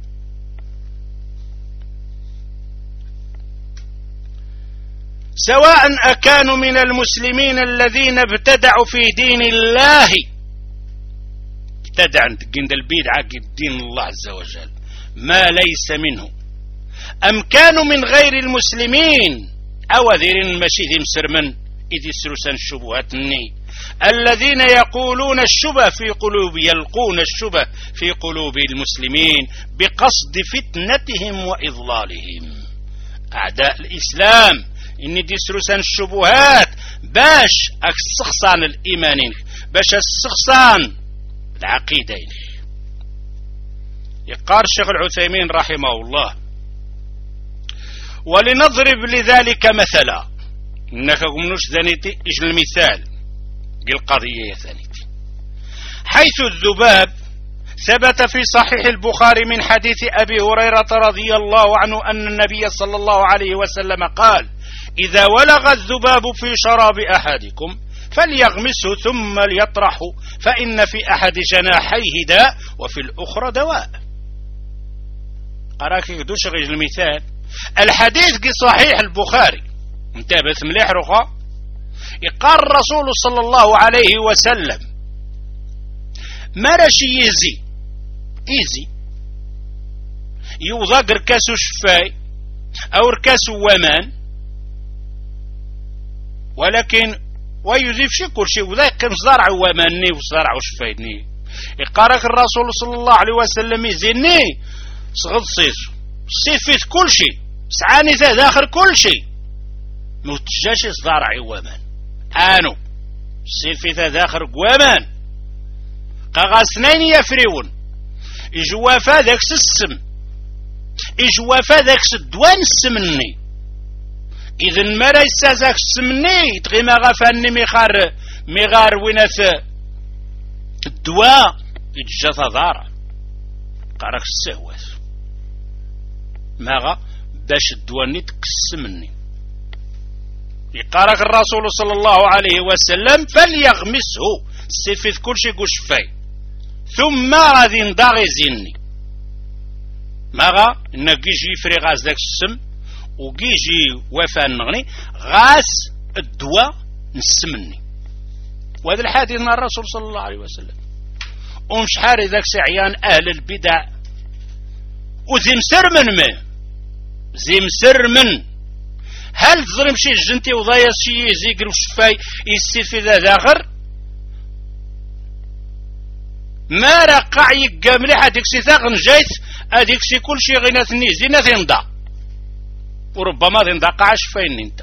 سواء أكانوا من المسلمين الذين ابتدعوا في دين الله، ابتدع عند البدعة دين الله عز وجل ما ليس منه، أم كانوا من غير المسلمين أو ذيرين ماشي ذي مسرمن إذ يسرسن الشبهاتني الذين يقولون الشبه في قلوب يلقون الشبه في قلوب المسلمين بقصد فتنتهم وإضلالهم. أعداء الإسلام إن دي سرسان الشبهات باش السخصان الإيمانين باش السخصان العقيدين. يقال الشيخ العثيمين رحمه الله: ولنضرب لذلك مثلا، إنك قمنوش ذنيتي إيش المثال القضية ثانيتي، حيث الذباب ثبت في صحيح البخاري من حديث أبي هريرة رضي الله عنه أن النبي صلى الله عليه وسلم قال: إذا ولغ الذباب في شراب أحدكم فليغمسه ثم ليطرحه فإن في أحد جناحيه داء وفي الأخرى دواء. أراك يقدوش غير المثال الحديث قي صحيح البخاري انتبه مليح رخا. يقال الرسول صلى الله عليه وسلم: ما راشي يزي يوضاق ركاسو شفاي أو ركاسو ومان، ولكن ويذيب شي كل شيء وذاك مصدرع وماني وصدرع وشفايني. يقارك الرسول صلى الله عليه وسلم يزيني صغد صيفيت كل شيء سعاني ذا داخل كل شيء متجاش صدرع ومان آنو صيفيت داخل قوامان قاغاسنين يفريون إجوافا ذاك السم إجوافا ذاك الدوان السمني. إذن ما ريسا ذاك السمني تغي ما غفاني مغار ويناث الدواء يتجا تضارع قارك السهوات ماغا باش الدواني تقسمني. يقارك الرسول صلى الله عليه وسلم: فليغمسه سيفيت كل شيء شفاي ثم غادي نداغي زيني ماغا نجيجي يفري غاز داك السم وكيجي وفان نغني غاس الدواء نسمني. وهذا الحديث من الرسول صلى الله عليه وسلم. ومش حاري ذاك سعيان أهل البدع وزي مسر من هل تظلم شي جنتي وضايا شي يزيقر وشفاي يسير في ذا داخر ما رقع يقا مليح هاديك سي ثاغن جايت هاديك سي كل شي غيناثني زينا ثينضا وربما ذي ندقع شفاين انت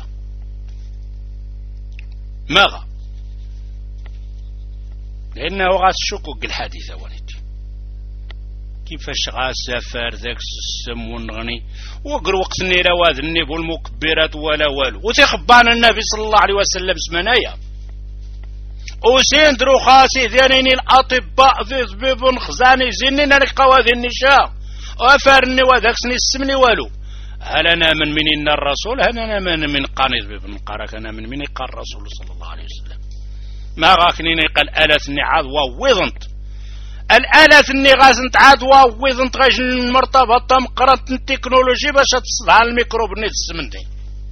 ماغا لأنه غاس شكوك الحديث ولدي. كيفاش غاسافر ذاك السم ونغني وقر وقت النيرة واد النيب والمكبرات ولا والو وتخبان النبي صلى الله عليه وسلم اسمنايا وسيندرو خاسي ذانيني الأطباء ذي ذبيب خزاني زينين لك قواذي النشاء وفارني وذاك سني السمني والو هل أنا من منين الرسول هل أنا من قاني ذبيب نقارك أنا من مني قال الرسول صلى الله عليه وسلم ما غاكنيني قال آلات النعاد ووضنت الآلات اللي غازنت عاد ووضنت غاج المرتبطة مقرات التكنولوجي باش تصدع على الميكروب نيت السمنتي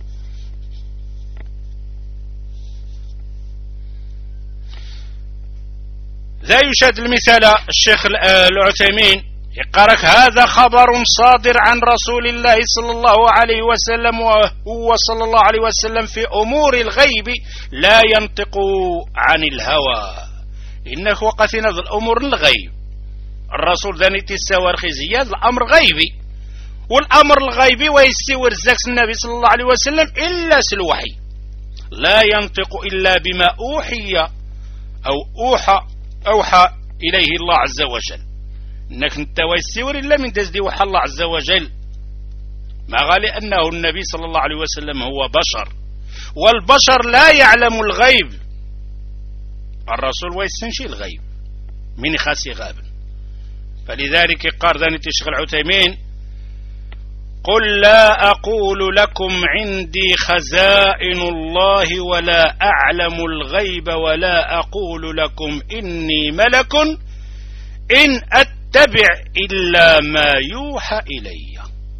ذا يشاد المثال الشيخ العثيمين يقارك هذا خبر صادر عن رسول الله صلى الله عليه وسلم وهو صلى الله عليه وسلم في أمور الغيب لا ينطق عن الهوى إنه وقتنا ذا الأمور الغيب الرسول ذاني تساوى الخزية الأمر غيبي والأمر الغيبي ويستوى الزكس النبي صلى الله عليه وسلم إلا سلوحي لا ينطق إلا بما أوحي أو أوحى إليه الله عز وجل إنك انت ويستور إلا من تزدي وحى الله عز وجل ما غالي أنه النبي صلى الله عليه وسلم هو بشر والبشر لا يعلم الغيب الرسول ويستنشي الغيب من خاسي غاب فلذلك قال ذاني الشيخ العثيمين قل لا أقول لكم عندي خزائن الله ولا أعلم الغيب ولا أقول لكم إني ملك إن أتبع إلا ما يوحى إلي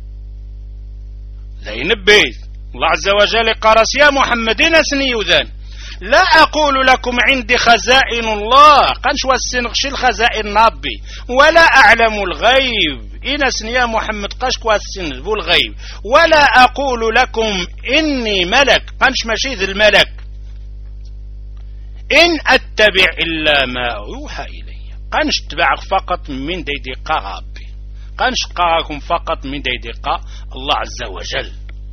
ذي نبيت الله عز وجل قرس يا محمدين سنيوذان لا أقول لكم عندي خزائن الله قنش والسنغش الخزائن نابي ولا أعلم الغيب إنس يا محمد قشك والسنغ الغيب ولا أقول لكم إني ملك قنش مشيذ الملك إن أتبع إلا ما يوحى إلي قنش تبع فقط من ديدقاء ربي قنش قاكم فقط من ديدقاء الله عز وجل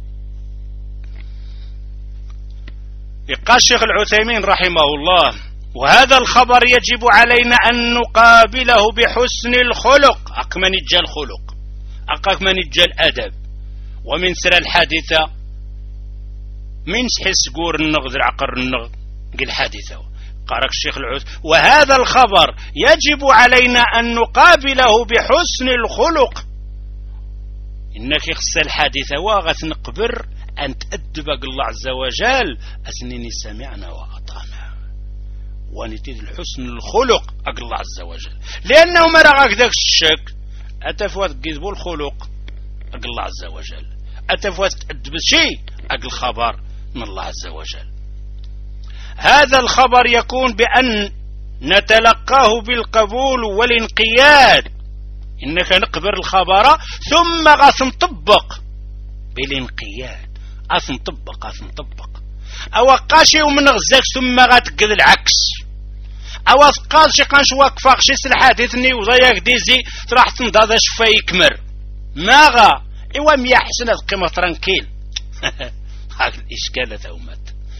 يقال الشيخ العثيمين رحمه الله وهذا الخبر يجب علينا أن نقابله بحسن الخلق أكمن الجا الخلق أكمن الجا الأدب ومن سر الحادثة من سحس قور النغ عقر النغ قل حادثة قارك الشيخ العثيمين وهذا الخبر يجب علينا أن نقابله بحسن الخلق إنك يخص الحادثة واغث نقبر أن تأدبك الله عز وجل أثنيني سمعنا وأطعنا ونتيد الحسن الخلق أقل الله عز وجل لأنه ما رغاك ذاك الشك أتفوت قذبو الخلق أقل الله عز وجل أتفوت تأدب شيء أقل خبر من الله عز وجل هذا الخبر يكون بأن نتلقاه بالقبول والانقياد إنك نقبر الخبر ثم غاث نطبق بالانقياد أثنطبق أو قاشي ومن غزاك ثم غاتقذ العكس أو قاشي قانش واقفاق شي الحادثني وضياك ديزي تراح تنضاد شفا يكمر ما غا إيوا ميا حسنة قيمة ترانكيل هاك الإشكال ثومت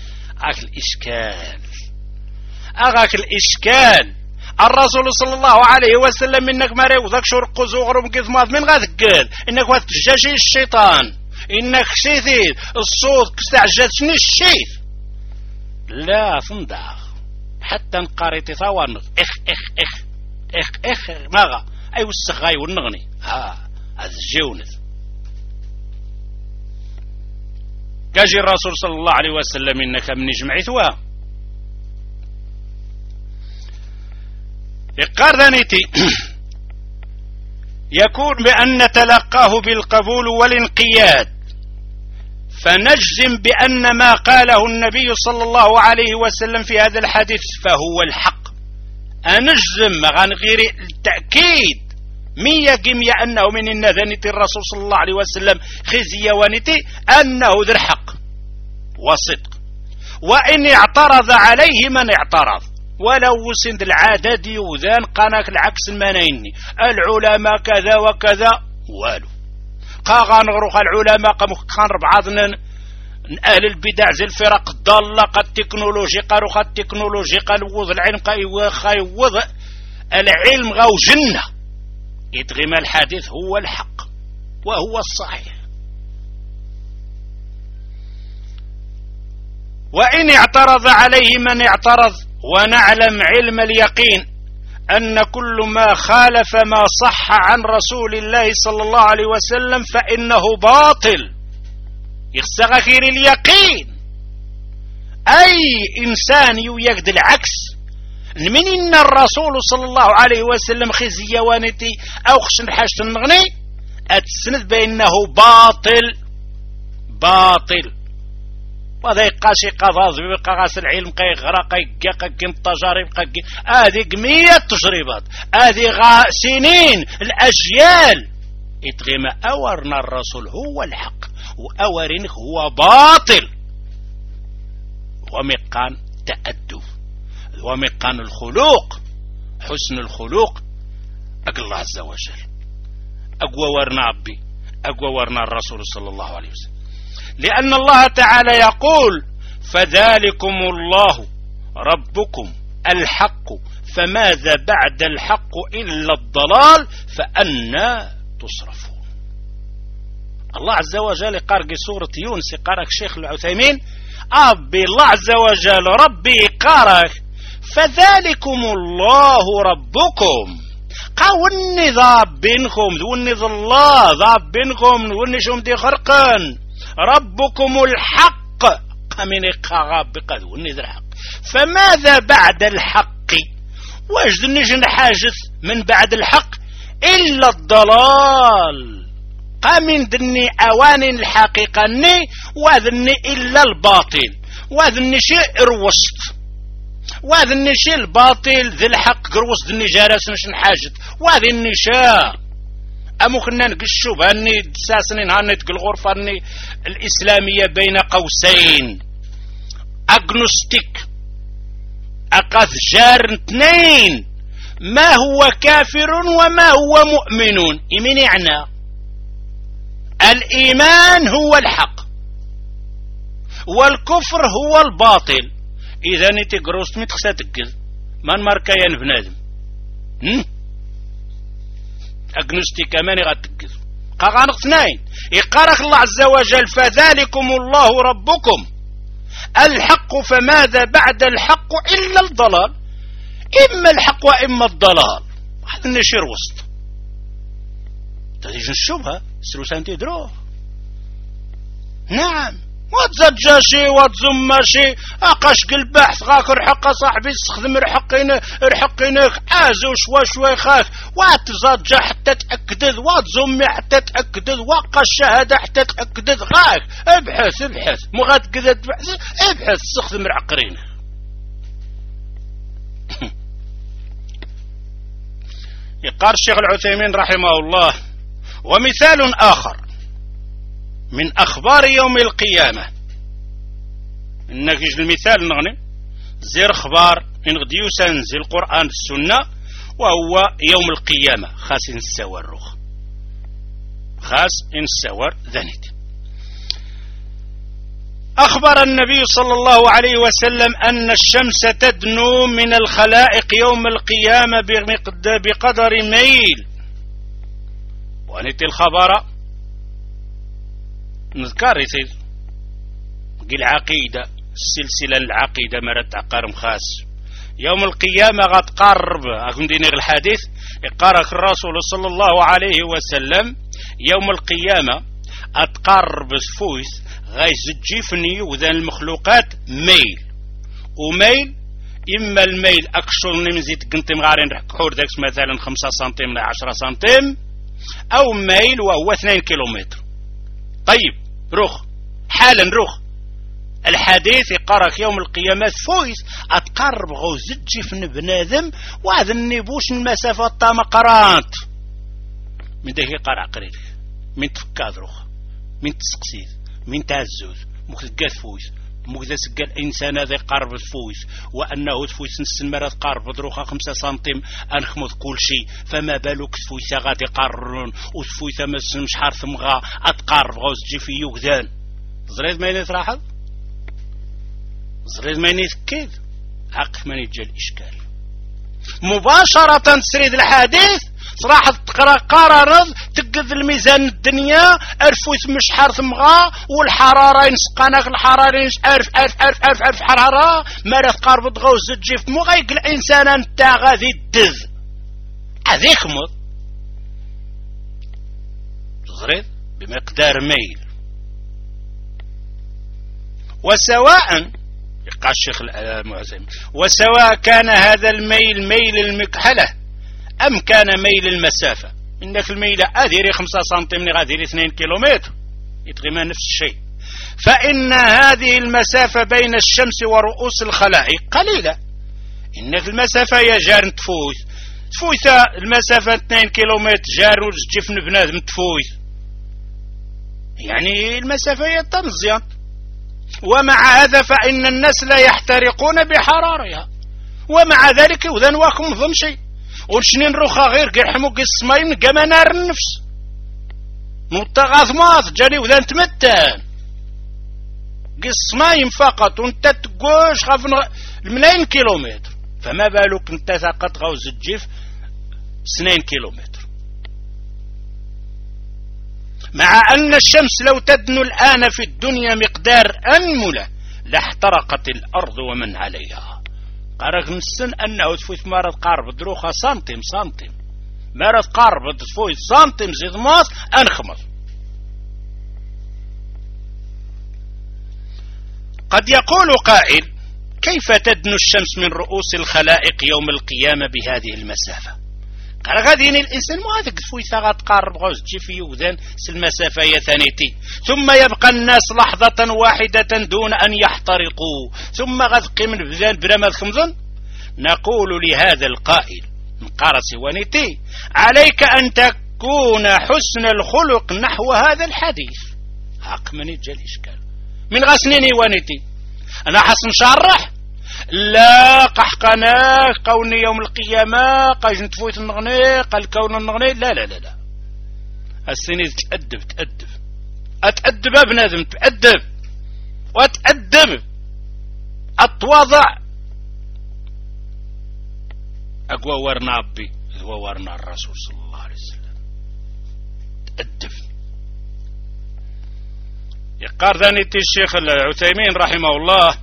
هاك الإشكال الرسول صلى الله عليه وسلم إنك ما ريوضك شرق زغر مكذمات من غاثقال إنك واتجاشي الشيطان إنك شيثيد الصوت كستعجلتني الشيث لا صنداغ حتى نقاريتي ثوانغ إخ ماغا أي والسخاي والنغني هذا الجونث كاجي الرسول صلى الله عليه وسلم إنك من جمعي ثوا إقار ذانيتي يكون بأن نتلقاه بالقبول والانقياد فنجزم بأن ما قاله النبي صلى الله عليه وسلم في هذا الحديث فهو الحق أنجزم عن غير التأكيد مية جمية أنه من النذنة الرسول صلى الله عليه وسلم خزي ونتي أنه ذو الحق وصدق وإن اعترض عليه من اعترض ولو وسند العدد يوذان قناك العكس المنيني العلماء كذا وكذا والو قاغان غروخ العلماء قان ربعضنا أهل البدع زي الفرق الضالة قد تكنولوجي قاروخ التكنولوجي قال وضع العلم قايوض العلم غاو جنة يتغم الحديث هو الحق وهو الصحيح. وإن اعترض عليه من اعترض، ونعلم علم اليقين أن كل ما خالف ما صح عن رسول الله صلى الله عليه وسلم فإنه باطل. يخسر غير اليقين أي إنسان يجد العكس من إن الرسول صلى الله عليه وسلم خزي وانتي أو خشن حاجة النغني أتسند بأنه باطل. وهذا يقاشي قضاض بيبقى غاس العلم قي غرق قي التجارب هذه 100 تجربات، هذه سنين الأجيال يتغيم أورنا الرسول هو الحق وأورينك هو باطل. ومقان تأدب ومقان الخلوق، حسن الخلوق أقل الله عز وجل أقوى ورنا ربي أقوى ورنا الرسول صلى الله عليه وسلم. لأن الله تعالى يقول فذلكم الله ربكم الحق فماذا بعد الحق إلا الضلال فأنا تصرفون. الله عز وجل قارق سورة يونس قارك الشيخ العثيمين أبي الله عز وجل ربي قارك فذلكم الله ربكم قاوني ذاب بينكم ذوني ذا الله ذاب بينكم ذوني شوم دي خرقا ربكم الحق قامين قاغاب بقدوني ذا الحق فماذا بعد الحق واجدني جن حاجث من بعد الحق إلا الضلال قامين دني أواني الحقيقة ني واذني إلا الباطل واذني شيء روست واذني شيء الباطل ذي الحق قروس دني جالس نشن حاجت واذني شاء أمو كنا نقشو باني ساسنين هانيت الغرفة الإسلامية بين قوسين أغنوستيك أقاذ جار اثنين ما هو كافر وما هو مؤمن إمن يعني الإيمان هو الحق والكفر هو الباطل. إذا نتي قروست متخساتك من ماركايان بنادم أغنوستي كمان غتقز قاغان اثنين يقارك الله عز وجل فذلكم الله ربكم الحق فماذا بعد الحق إلا الضلال إما الحق وإما الضلال. هذا النشير وسط تجي الشبهة سلوسان تدروه نعم وتزجى شي وتزم شي اقاش البحث غاك رحق صاحبي استخدم رحقينك عازو شوي خاك وتزجى حتى تأكدد وتزمي حتى تأكدد وقا الشهادة حتى تأكدد غاك ابحث مو غاتقدر تبحث ابحث استخدم العقرين. يقال الشيخ العثيمين رحمه الله ومثال آخر من أخبار يوم القيامة إنك المثال نغني زير أخبار إن غديو سنزل القرآن السنة وهو يوم القيامة خاص إن السوار روخ خاص إن السوار ذنيت. أخبر النبي صلى الله عليه وسلم أن الشمس تدنو من الخلائق يوم القيامة بقدر ميل. ونت الخبر نذكر يصير العقيدة السلسلة العقيدة مرت عقارم خاص يوم القيامة غتقرب أكون الحديث يقارك الرسول صلى الله عليه وسلم يوم القيامة أتقرب سفويس غيزجي فني وذان المخلوقات ميل وميل إما الميل أكشر نمزيت قنتم غارين حور داكس مثلا 5 سنتيم ل 10 سنتيم أو ميل وهو 2 كيلومتر. طيب روخ حالا روخ الحديث يقرأ يوم القيامة فويس أتقرب غو زجي في بنادم وهذا النبوش المسافة طامقرات من ده يقرأ قريب من تفكاد روخ من تسقسيد من تعزوز مخلقات فويس مقدس قال إنسان هذا قارب الفويس وأنه تفويس نسمر قارب دروخة 5 سنتيم أنخمض كل شيء فما بالك تفويس غادي قارن وتفويس مش حارث مغا أتقارب غوز جي في يوغدان زريد ما يتراحظ زريد ما يتكيد عقف من يجي الإشكال مباشرة تسريد الحديث صراحة تقرا قرارض تقد الميزان الدنيا أرفوث مش حار ثمغا والحرارة ينسقانك الحرارة أرف حرارة مرة تقارب تغوز تجيف مو غيق الإنسان أنت غادي الدذ هذيك مض تغريد بمقدار ميل. وسواء يقع الشيخ المعزم وسواء كان هذا الميل ميل المكحلة أم كان ميل المسافة. إنك الميلة أديري 5 سنتيم غاديري 2 كيلومتر يتغيما نفس الشيء. فإن هذه المسافة بين الشمس ورؤوس الخلائق قليلة. إنك المسافة يا جار تفوت المسافة 2 كيلومتر جار وجفن بنادم تفوت يعني المسافة يتمزيان. ومع هذا فإن الناس لا يحترقون بحرارها ومع ذلك وذن واكم ضم شيء ونشنين روخا غير قرحمو قسمين قما نار النفس متغاثمات جاني وذن تمتان قسمين فقط وانت تقوش خاف الملايين كيلومتر فما بالك انت فقط غوز الجيف 2 كيلومتر. مع أن الشمس لو تدنو الآن في الدنيا مقدار أنملة لاحترقت الأرض ومن عليها. قارك نسن أنه تفوت مرة قارب دروخة سنتيم مرة قارب تفوت سنتيم زيد ماس أنخمر. قد يقول قائل كيف تدنو الشمس من رؤوس الخلائق يوم القيامة بهذه المسافة؟ قال غاديين الإنسان ما هذاك تفويثا غتقارب غوز تجي في يوذان المسافة يا ثانيتي ثم يبقى الناس لحظة واحدة دون أن يحترقوا ثم غتقي من بذان برمال خمزن. نقول لهذا القائل نقارس ونيتي عليك أن تكون حسن الخلق نحو هذا الحديث. حق من يجي الإشكال من غسنيني ونيتي أنا حسن شرح لا قحقنا قوني يوم القيامة قاج نتفوت النغني قال كون النغني لا السنة تأدب أتأدب بنادم تأدب وتأدب أتواضع أقوى ورنا ربي هو ورنا الرسول صلى الله عليه وسلم تأدب. يقار ذانيتي الشيخ العثيمين رحمه الله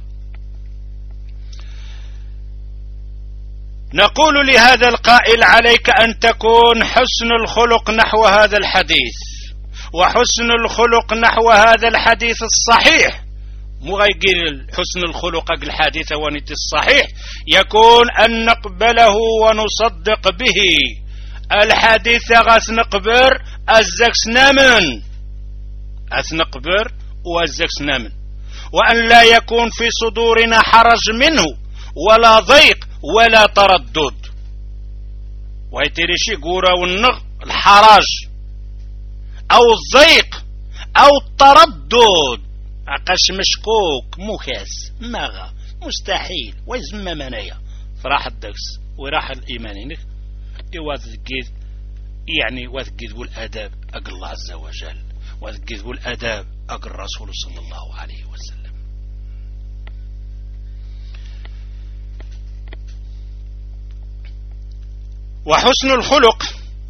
نقول لهذا القائل عليك أن تكون حسن الخلق نحو هذا الحديث. وحسن الخلق نحو هذا الحديث الصحيح مو غير حسن الخلق الحديث ونيت الصحيح يكون أن نقبله ونصدق به. الحديث غاس نقبر الزكس نامن أثنقبر والزكس نامن وأن لا يكون في صدورنا حرج منه ولا ضيق ولا تردد. ويتريشي قورا والنغ الحرج أو الضيق أو التردد عقاش مشكوك مكاس ماغا مستحيل ويزم منايا فراح الدكس وراح الإيمانينك وذكيد يعني وذكيد والأداب أقل الله عز وجل وذكيد والأداب أقل الرسول صلى الله عليه وسلم. وحسن الخلق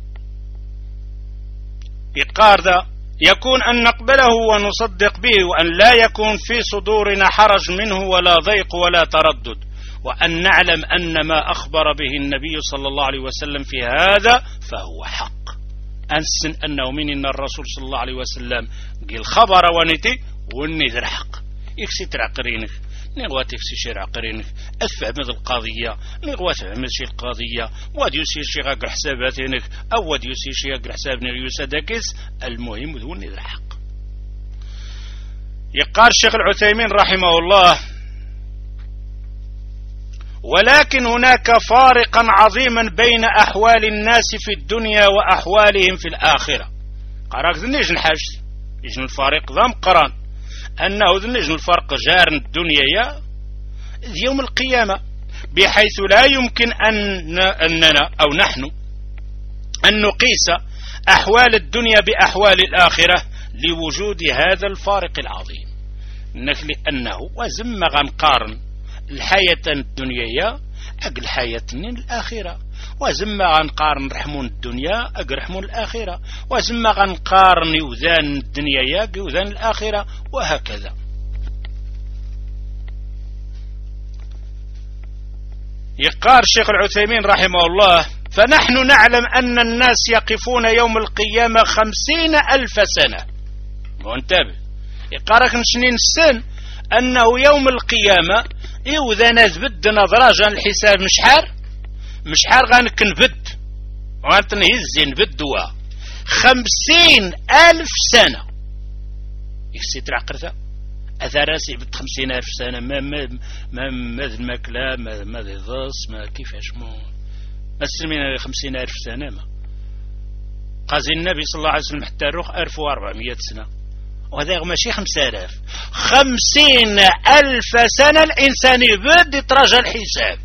إقار ذا يكون أن نقبله ونصدق به وأن لا يكون في صدورنا حرج منه ولا ضيق ولا تردد وأن نعلم أن ما أخبر به النبي صلى الله عليه وسلم في هذا فهو حق. أنسن أنه من إن الرسول صلى الله عليه وسلم قال خبر ونتي والنذر حق يكسي عقرينك نغوى تفسي شير عقرينك أفهم هذه القضية نغوى تفهم شي القضية واد يسير شي غاقر حساباتينك أو واد يسير شي غاقر حساب نغيوسا داكس المهم ذو النذر حق. يقال الشيخ العثيمين رحمه الله ولكن هناك فارقا عظيما بين أحوال الناس في الدنيا وأحوالهم في الآخرة. قراك ذنيج الحاج يجن الفارق ذا مقران أنه ذنيج الفرق جار الدنيا يا يوم القيامة بحيث لا يمكن أننا أو نحن أن نقيس أحوال الدنيا بأحوال الآخرة لوجود هذا الفارق العظيم. لأنه وزم غنقارن الحياة الدنيا أقل حياة الآخرة وزما غنقارن رحمون الدنيا رحمون الآخرة، وزما غنقارن يوذان الدنيا ياك يوذان الآخرة، وهكذا. يقال الشيخ العثيمين رحمه الله: فنحن نعلم أن الناس يقفون يوم القيامة 50,000 سنة. وانتبه، يقارك نشنين السن أنه يوم القيامة إذا نزبد نظراجا الحساب مشحار غنكنبد وغنتنهز نبدوا 50,000 سنة. يكسيت العقرثة أثاراسي بد 50,000 سنة ما ذي الماكلة ما ذي الضص ما كيفاش ما تسلمين 50,000 سنة. ما قازي النبي صلى الله عليه وسلم حتى روح 1400 سنة، وهذا ماشي 5,000، 50,000 سنة الإنسان يبد يتراجع الحساب.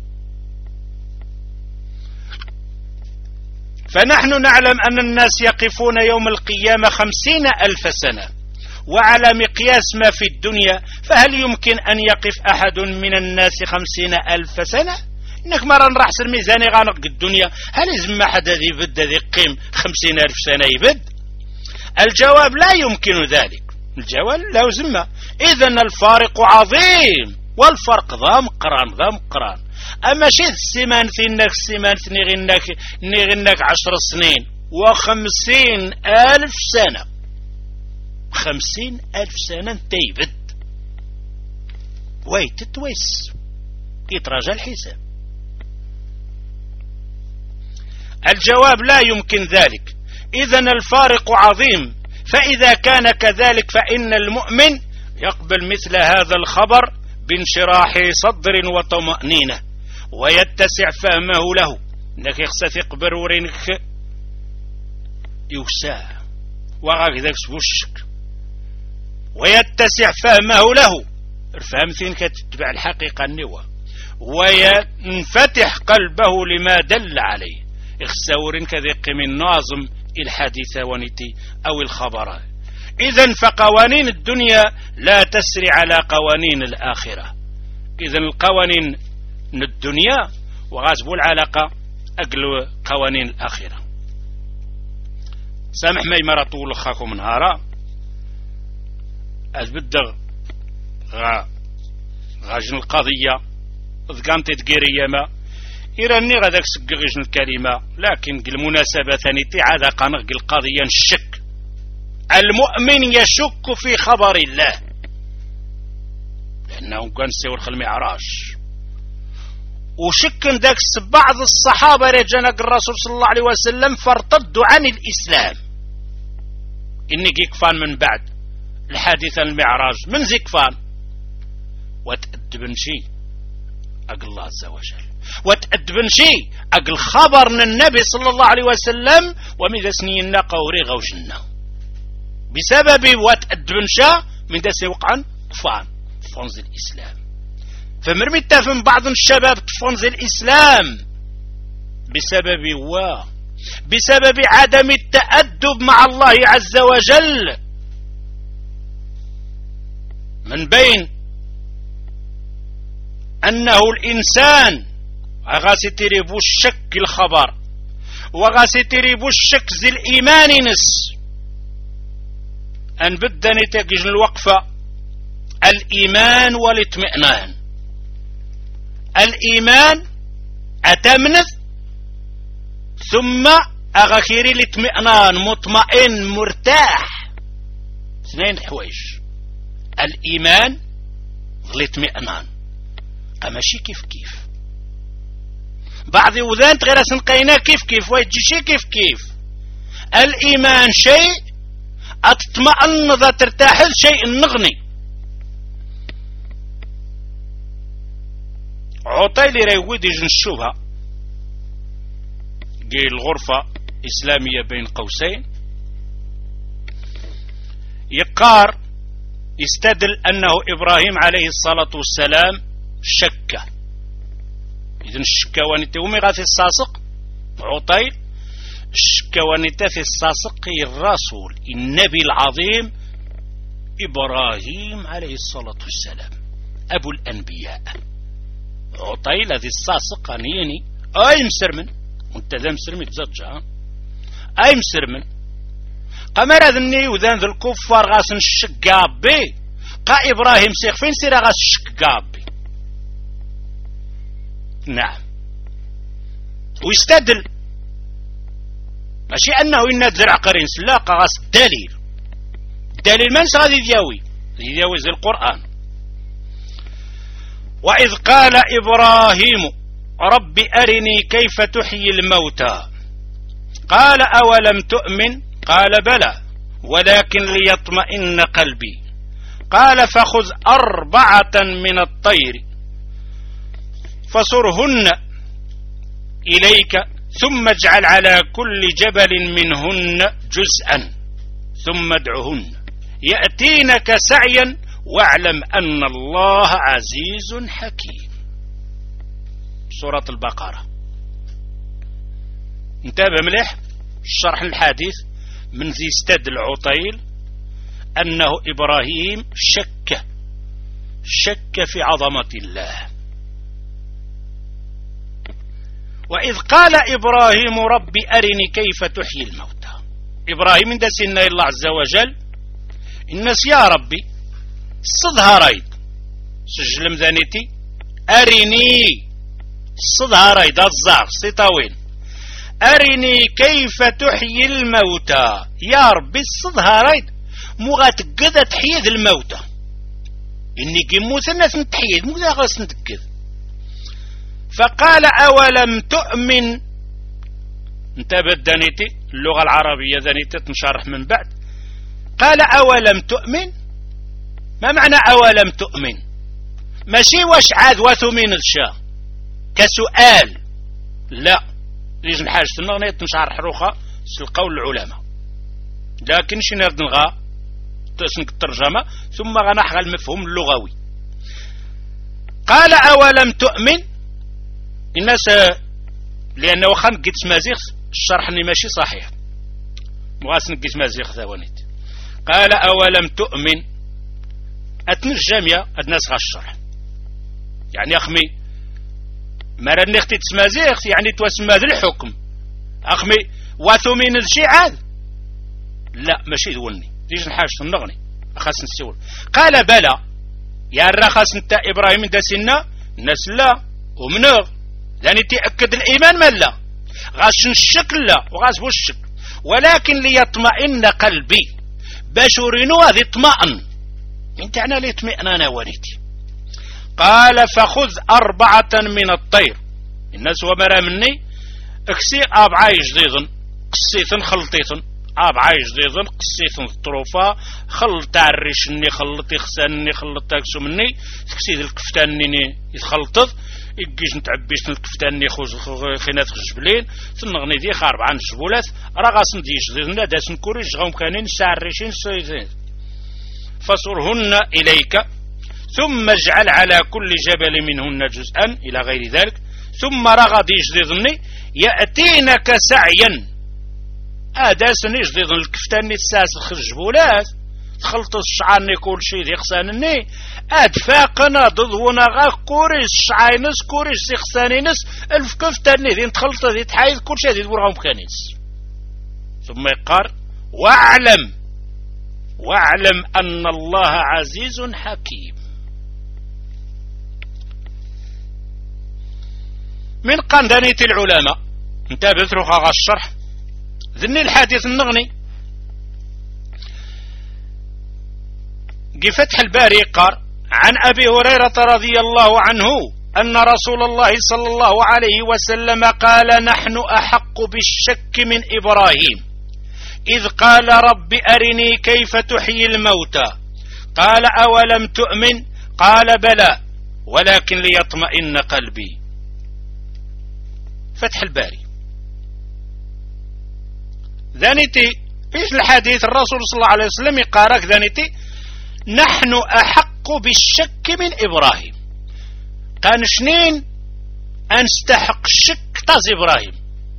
فنحن نعلم أن الناس يقفون يوم القيامة 50,000 سنة، وعلى مقياس ما في الدنيا فهل يمكن أن يقف أحد من الناس 50,000 سنة؟ إنك مرة نرحس الميزاني غانق الدنيا، هل يزم حد ذي يبد ذي قيم 50,000 سنة يبد؟ الجواب لا يمكن ذلك، الجواب لا زمة. إذن الفارق عظيم، والفرق ضام قران. أما شيء السيمان ثينك السيمان نغنك 10 سنين و50,000 سنة، 50,000 سنة تيبد ويتتويس يتراجع الحساب. الجواب لا يمكن ذلك، إذن الفارق عظيم. فإذا كان كذلك فإن المؤمن يقبل مثل هذا الخبر بانشراح صدر وطمأنينة، ويتسع فهمه له. انك يخسى يقبر ورينك يوسع وغاك سبوشك، ويتسع فهمه له، الفهم ثين كتتبع الحقيقة النوى، وينفتح قلبه لما دل عليه. اخساورين كذلك من ناظم الحديث ونتي أو الخبر. إذن فقوانين الدنيا لا تسري على قوانين الآخرة. إذن القوانين الدنيا وغازبوا العلاقة أقل قوانين الآخرة. سامح ما يمرطوا لخاكم نهارا أزبدغ غاجن القضية ذكانت تقيرية ما إيراني غاداك سقغيجن الكلمة، لكن المناسبة ثانيتي عاد قنق القضية الشك. المؤمن يشك في خبر الله لأنه كان سيور المعراج، وشك ذاك بعض الصحابة رجانك الرسول صلى الله عليه وسلم فارتدوا عن الإسلام. إني كيكفان من بعد الحادث المعراج من زكفان وتأدبن شيء أقل الله عز وجل، وتأدبن شيء أقل خبر من النبي صلى الله عليه وسلم ومن سنين قوري غوجنا بسبب وتأدبن شاء من دسي وقعا كفان فنز الإسلام. فمرمي تفهم بعض الشباب تفنز الإسلام بسبب عدم التأدب مع الله عز وجل. من بين أنه الإنسان غاسي تريبو الشك الخبر وغاسي تريبو الشك زي الإيمان نس أن بدني تجن الوقفة الإيمان والاطمئنان. الإيمان أتمنث ثم أغاكيري الاطمئنان مطمئن مرتاح، اثنين حوايج، الإيمان والاطمئنان. أما شي كيف بعض وذان غير سنقينا كيف ويجي كيف. الإيمان شيء أتطمئن ذا ترتاح شيء نغني. عطيلي ريودي جن الشبهة جي الغرفة إسلامية بين قوسين يقار يستدل أنه إبراهيم عليه الصلاة والسلام شك. إذن الشكا ونتا ومغاثي الساسق عطيل الشكا ونتا في الساسق الرسول النبي العظيم إبراهيم عليه الصلاة والسلام أبو الأنبياء. عطيل ذي الساسق أنيني أي مسرمن وانت ذا مسرمي تزجها أي مسرمن قمر ذني وذان ذا الكفار غاسن الشقابي قا إبراهيم سيخ فين سيرا غاس الشقابي. نعم ويستدل ماشي أنه ينادر عقرين سلاقة غاس الدليل من غادي يداوي زي القرآن. وإذ قال إبراهيم رب أرني كيف تحيي الموتى قال أولم تؤمن قال بلى ولكن ليطمئن قلبي قال فخذ 4 من الطير فصرهن إليك ثم اجعل على كل جبل منهن جزءا ثم ادعهن يأتينك سعيا واعلم أن الله عزيز حكيم. سورة البقرة. انتبه مليح الشرح الحديث من ذي استد العطيل أنه إبراهيم شك في عظمة الله. وإذ قال إبراهيم رب أرني كيف تحيي الموتى إبراهيم إن سنة الله عز وجل الناس يا ربي صدها رايد سجل مذانيتي أرني صدها رايد الزار سيطاوين أرني كيف تحيي الموتى يا ربي صدها رايد مو غاتقذ تحيي الموتى إني قموت الناس نتحيي مو غاس نتقذ. فقال أولم تؤمن انتبه دانيتي اللغة العربية دانيتي تنشرح من بعد. قال أولم تؤمن ما معنى أولم تؤمن ماشي واش عاد وثمين الشا كسؤال لا ليش نحاجة النغنية تنشرح روخة القول العلماء لكن شنرد نغا تسنك الترجمة ثم غنحغى المفهوم اللغوي. قال أولم تؤمن الناس لأنه خان قيت مازيغ الشرح اني ماشي صحيح مغاسن قيت مازيغ ثوانيت. قال أولم تؤمن أتن الجامية الناس غا الشرح يعني أخمي مرة نختي تسمازيغ يعني توسمى ذي الحكم أخمي وثمين الشي عاد لا ماشي ذولني ليش نحاجة النغني أخاس نسول. قال بلى يا الرخاس انت إبراهيم دا سنة الناس لا ومنغ يعني تأكد الإيمان من لا غاش الشك لا وغاس الشك ولكن ليطمئن قلبي بشورينو هذه اطمئن انت انا ليطمئنان وليتي. قال فخذ 4 من الطير الناس ومرا مني اكسي عايش ضيضن قصيثن خلطيثن عايش ضيضن قصيثن الطروفة خلط عريشني خلط يخسانني خلط تاكسو مني تكسيد الكفتانني يتخلطض يجيش نتعبيش الكفتانني خينات خجبلين ثم غني دي 4 جبولات راه غاسن ديش ضيضن داسن كوريش غاهم كانين سعريشين سيدين فصرهن إليك ثم اجعل على كل جبل منهن جزءا إلى غير ذلك ثم رغد يجديضني يأتينك سعيا أداسن يجديضن الكفتاني تساس الخجبولات تخلط الشعاني كل شيء ذي خسانني أدفاقنا ضدونا غا كوريس شعاينس كوريس ذي خسانينس الكفتاني ذي تخلط ذي تحايد كل شيء ذي دورهم كانيس. ثم يقار واعلم أن الله عزيز حكيم. من قندنية العلماء انتبه تروح على الشرح ذني الحديث النغني فتح الباري قال عن أبي هريرة رضي الله عنه أن رسول الله صلى الله عليه وسلم قال نحن أحق بالشك من إبراهيم إذ قال رب أرني كيف تحيي الموتى قال أولم تؤمن قال بلى ولكن ليطمئن قلبي. فتح الباري ذانيتي إيش الحديث الرسول صلى الله عليه وسلم يقارك ذانيتي نحن أحق بالشك من إبراهيم كان شنين أنستحق الشك تاز إبراهيم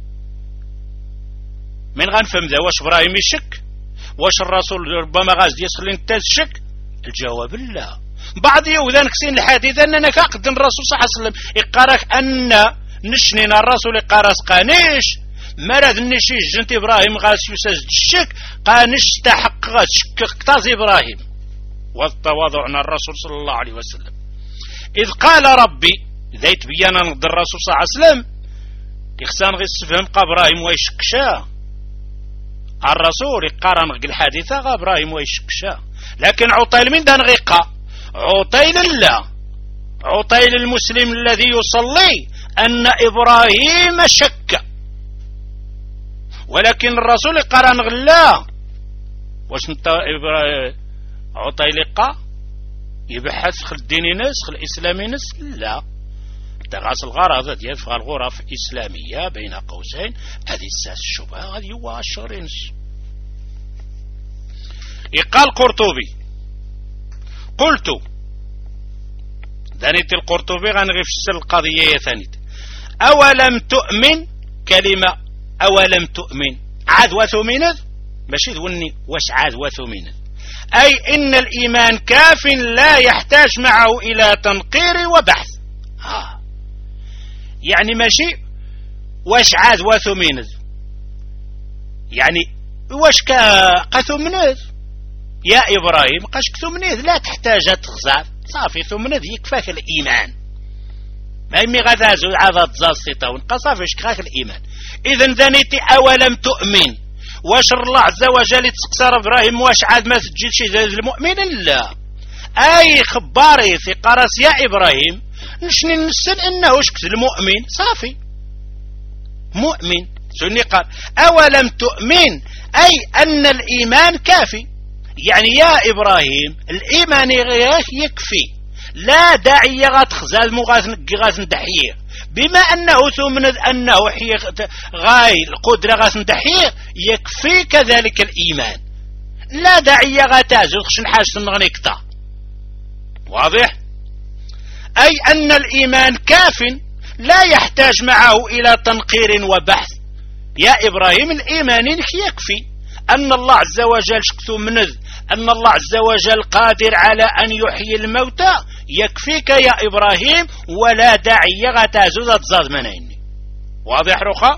من غنفهم ذا واش إبراهيم يشك واش الرسول ربما غاز يسخل انت الشك الجواب لا. بعض يوذان كسين الحديث أننا فاقد الرسول صلى الله عليه وسلم يقارك أن نشنين الرسول قارس قانيش مرض نشي جنت إبراهيم غاس يساز الشك قانش تحق شك اقتاز إبراهيم والتواضع عن الرسول صلى الله عليه وسلم إذ قال ربي ذيت بيانا نقد الرسول صلى الله عليه وسلم يخسان غي السفهم قابراهيم ويشكشا الرسول يقارن الحادثة غابراهيم ويشكشا لكن عطيل من دان غيقا عطيل الله عطيل المسلم الذي يصلي أن إبراهيم شك ولكن الرسول قرن غلا واش انت عطيل قا يبحث خل الدين نس خل الإسلام نس لا تغاس الغرض ديال فغا الغرف إسلامية بين قوسين هذه الساس الشبهة هذه هو الشرينس يقال قرطبي قلت ذانيت القرطبي غنغفش القضية ثانيت أولم تؤمن كلمة أولم تؤمن عاد وثمنذ ماشي ذوني واش عاد وثمنذ أي إن الإيمان كاف لا يحتاج معه إلى تنقير وبحث يعني ماشي واش عاد وثمنذ يعني واش كثمنذ يا إبراهيم قاش كثمنذ لا تحتاج تخزر صافي ثمنذ يكفاك الإيمان ما يمي غازو عاد تزاصيطا ونقصافيش كفاك الإيمان إذن ذنيتي أولم تؤمن واش الله عز وجل يتسقسر إبراهيم واش عاد ما تجيش المؤمن لا أي خباري في قرص يا إبراهيم نشني نسن أنه شكت المؤمن صافي مؤمن سني قال أولم تؤمن أي أن الإيمان كافي يعني يا إبراهيم الإيمان يكفي لا داعي غتخزال غاز ندحيه بما أنه ثمن أنه غاي القدرة غاز ندحيه يكفي كذلك الإيمان لا داعي غتازل خشن حاجة نغنيكتا واضح أي أن الإيمان كاف لا يحتاج معه إلى تنقير وبحث يا إبراهيم الإيمان يكفي أن الله عز وجل شكتو منذ أن الله عز وجل قادر على أن يحيي الموتى يكفيك يا إبراهيم ولا داعي غتازو تزاد منيني واضح رخا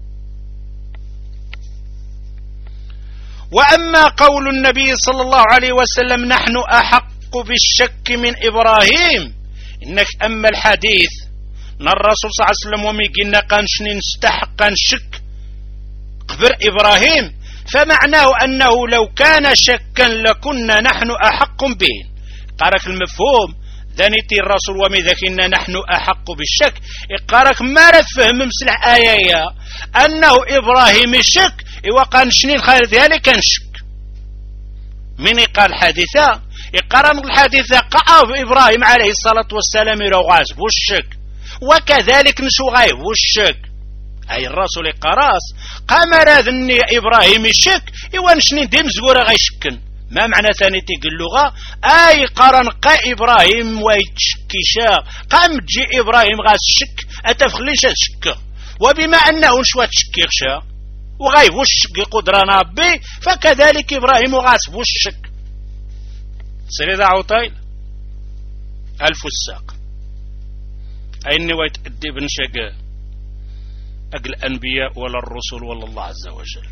وأما قول النبي صلى الله عليه وسلم نحن أحق بالشك من إبراهيم إنك أما الحديث الرسول صلى الله عليه وسلم وميقلنا قانشني نستحق نشك قبر إبراهيم فمعناه أنه لو كان شكا لكنا نحن أحق به قارك المفهوم ذنيتي الرسول ومذكنا نحن أحق بالشك قارك ما رفهم مسلح آية أنه إبراهيم الشك وقانشني الخير ذلك نشك من قال حادثة يقرن الحادثة قاف إبراهيم عليه الصلاة والسلام يرغاز بالشك وكذلك نشو غايب والشك أي الرسول قراص قامر ذني إبراهيم الشك يوانشني ديم زورة غيشكن ما معنى ثاني تيقل اللغة أي قرن قا إبراهيم ويتشكيشا قام تجي إبراهيم غاز الشك أتفخليش الشك وبما أنه نشوى تشكيشا وغايب والشك قدرة نابي فكذلك إبراهيم غاز والشك سيدة عطيل ألف الساق أين ويتأدي بن شقا أقل الأنبياء ولا الرسل ولا الله عز وجل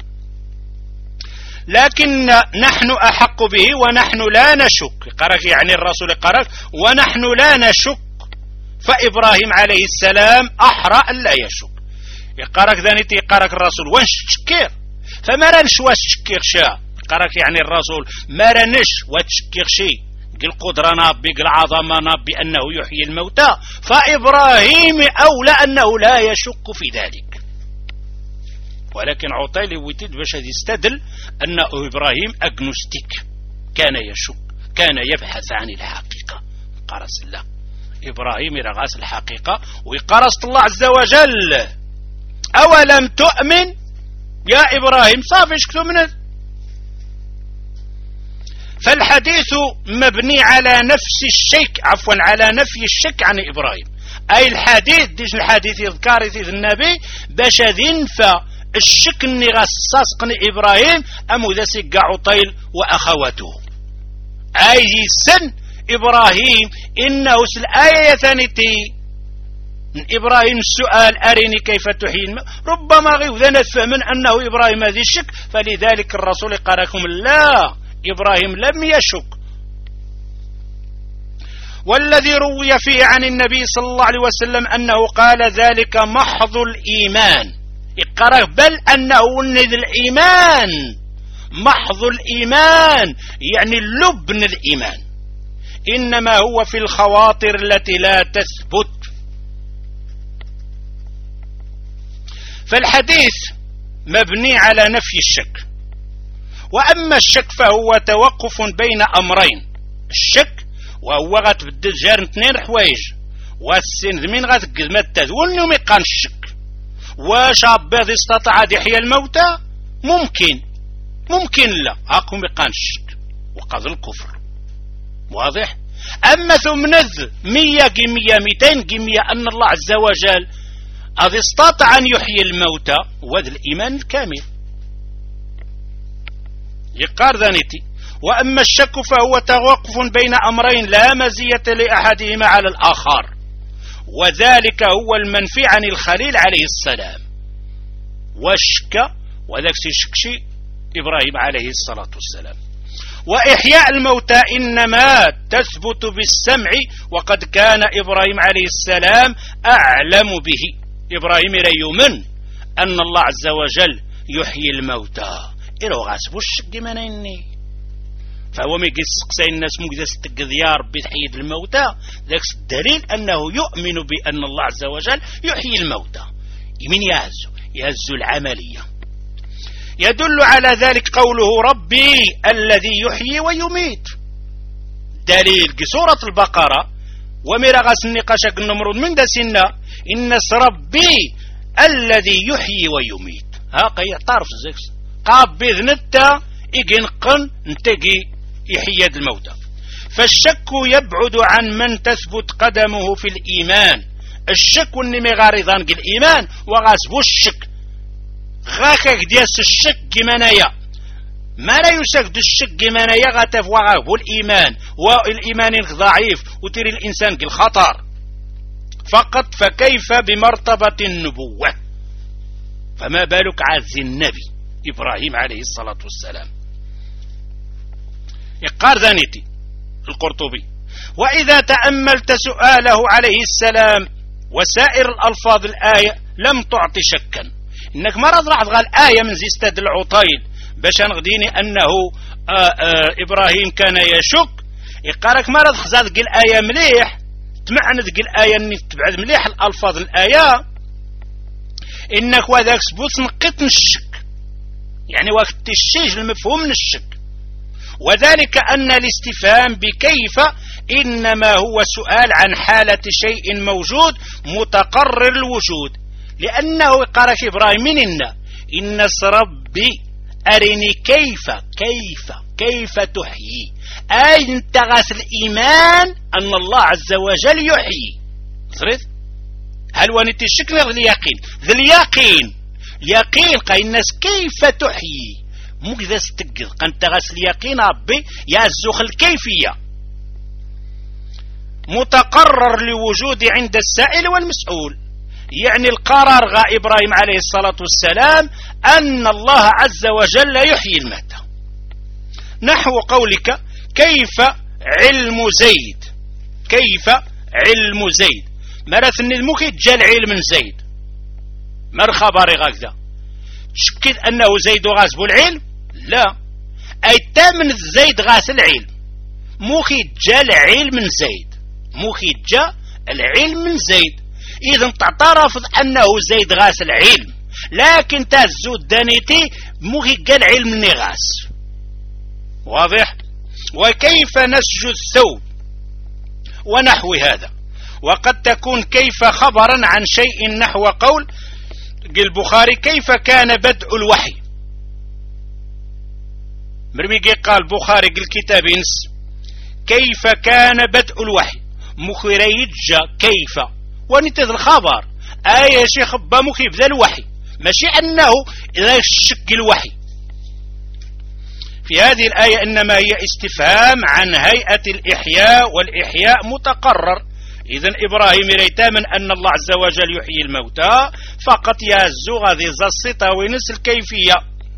لكن نحن أحق به ونحن لا نشك قرأ يعني الرسول قرأ ونحن لا نشك فإبراهيم عليه السلام أحرى أن لا يشك يقرأ ذانيتي قرأ الرسول وانشكير فما رنش واشكير شاء قرأ يعني الرسول ما رنش واتشكير شيء قل قدرة نابي قل عظمة نابي أنه يحيي الموتى فإبراهيم أولى أنه لا يشك في ذلك ولكن عطيل ويتد باش يستدل أن إبراهيم أجنوستيك كان يشك كان يبحث عن الحقيقة قرص الله إبراهيم يرغاس الحقيقة ويقرص الله عز وجل أولم تؤمن يا إبراهيم صافي شكتو منه فالحديث مبني على نفس الشك عفوا على نفي الشك عن إبراهيم أي الحديث ديش الحديث يذكر في النبي باش ذنفى الشك اني غصصقني إبراهيم أمو ذا سقع عطيل وأخواته أي سن إبراهيم إنه الآية ثانيتي من إبراهيم السؤال أرني كيف تحيي ربما غير نفهم من أنه إبراهيم هذه الشك، فلذلك الرسول قال لكم لا، إبراهيم لم يشك. والذي روي فيه عن النبي صلى الله عليه وسلم أنه قال ذلك محض الإيمان، اقرأ بل أنه الإيمان محض الإيمان، يعني اللبن الإيمان، إنما هو في الخواطر التي لا تثبت. فالحديث مبني على نفي الشك، وأما الشك فهو توقف بين أمرين. الشك وهو غتبدل جار 2 حوايج، والسن من غتقد متد ونو ما يقانش الشك. واش عباد استطاع يحيى الموتى؟ ممكن لا، هاكم يقانش الشك وقض الكفر. واضح؟ أما ثم نذ 100 قمية 200 قمية أن الله عز وجل قد استطاع أن يحيي الموتى، وهذا الإيمان الكامل يقار ذانيتي. وأما الشك فهو توقف بين أمرين لا مزية لأحدهما على الآخر، وذلك هو المنفي عن الخليل عليه السلام، والشك وذاك شكشي إبراهيم عليه الصلاة والسلام. وإحياء الموتى إنما تثبت بالسمع، وقد كان إبراهيم عليه السلام أعلم به. إبراهيم لا يؤمن أن الله عز وجل يحيي الموتى، إلو غاسبو الشك منيني، فهو ما يقصقسي الناس مقدس يا ربي تحيي الموتى، ذاك الدليل أنه يؤمن بأن الله عز وجل يحيي الموتى. من يهز العملية. يدل على ذلك قوله ربي الذي يحيي ويميت، دليل سورة البقرة ومرغس النقاشة النمرود من دسنا إن ربي الذي يحيي ويميت. هاقي طرف زكس قاب بذنتا إجنقن انتقي يحيي الموتى. فالشك يبعد عن من تثبت قدمه في الإيمان. الشك والنمي غارضان الإيمان وغاسبو الشك غاكك دياس الشك جمانايا ما لا يسكد الشك جمانايا غاتف وغابو الإيمان، والإيمان ضعيف وتري الإنسان الخطر فقط. فكيف بمرتبة النبوة؟ فما بالك عز النبي إبراهيم عليه الصلاة والسلام. يقار ذانيتي القرطبي وإذا تأملت سؤاله عليه السلام وسائر الألفاظ الآية لم تعطي شكا. إنك مرض راح تغال آية من زيستاد العطيل باش نغديني أنه إبراهيم كان يشك. يقارك مرض خزاد قل آية مليح تمعنى قل آية أني تبعد مليح الألفاظ الآية إنك وذاك سبوت نقيت من الشك، يعني وقت الشيء المفهوم من الشك. وذلك أن الاستفهام بكيف إنما هو سؤال عن حالة شيء موجود متقرر الوجود، لأنه قال في إبراهيم إن ربي أرني كيف تحيي، أي انتغس الإيمان أن الله عز وجل يحيي. صرت هل ونت الشك اليقين ذا اليقين قال الناس كيف تحيي مو كذا ستقذ قنت غس اليقين ربي يعزخ الكيفية متقرر لوجود عند السائل والمسؤول، يعني القرار غا إبراهيم عليه الصلاة والسلام أن الله عز وجل يحيي الموتى. نحو قولك كيف علم زيد مرث المكي جال علم زيد مر خبري غاكذا شكيت أنه زيد غاسب العلم؟ لا، أي تامن زيد غاس العلم مكي جال علم زيد، مكي جا العلم من زيد. إذن تعترف أنه زيد غاس العلم، لكن تهزو الدانيتي مكي قال علم نغاس. واضح؟ وكيف نسج الثوب ونحو هذا، وقد تكون كيف خبرا عن شيء نحو قول البخاري كيف كان بدء الوحي. مرميقي قال بخاري الكتاب ينس كيف كان بدء الوحي مخريج كيف ونتذ الخبر آية شيخ بامك يبدأ الوحي، ماشي أنه لا يشك الوحي. في هذه الآية إنما هي استفهام عن هيئة الإحياء، والإحياء متقرر إذن إبراهيم ريتامن أن الله عز وجل يحيي الموتى فقط يهزو غادي زصيطة وينس الكيفية.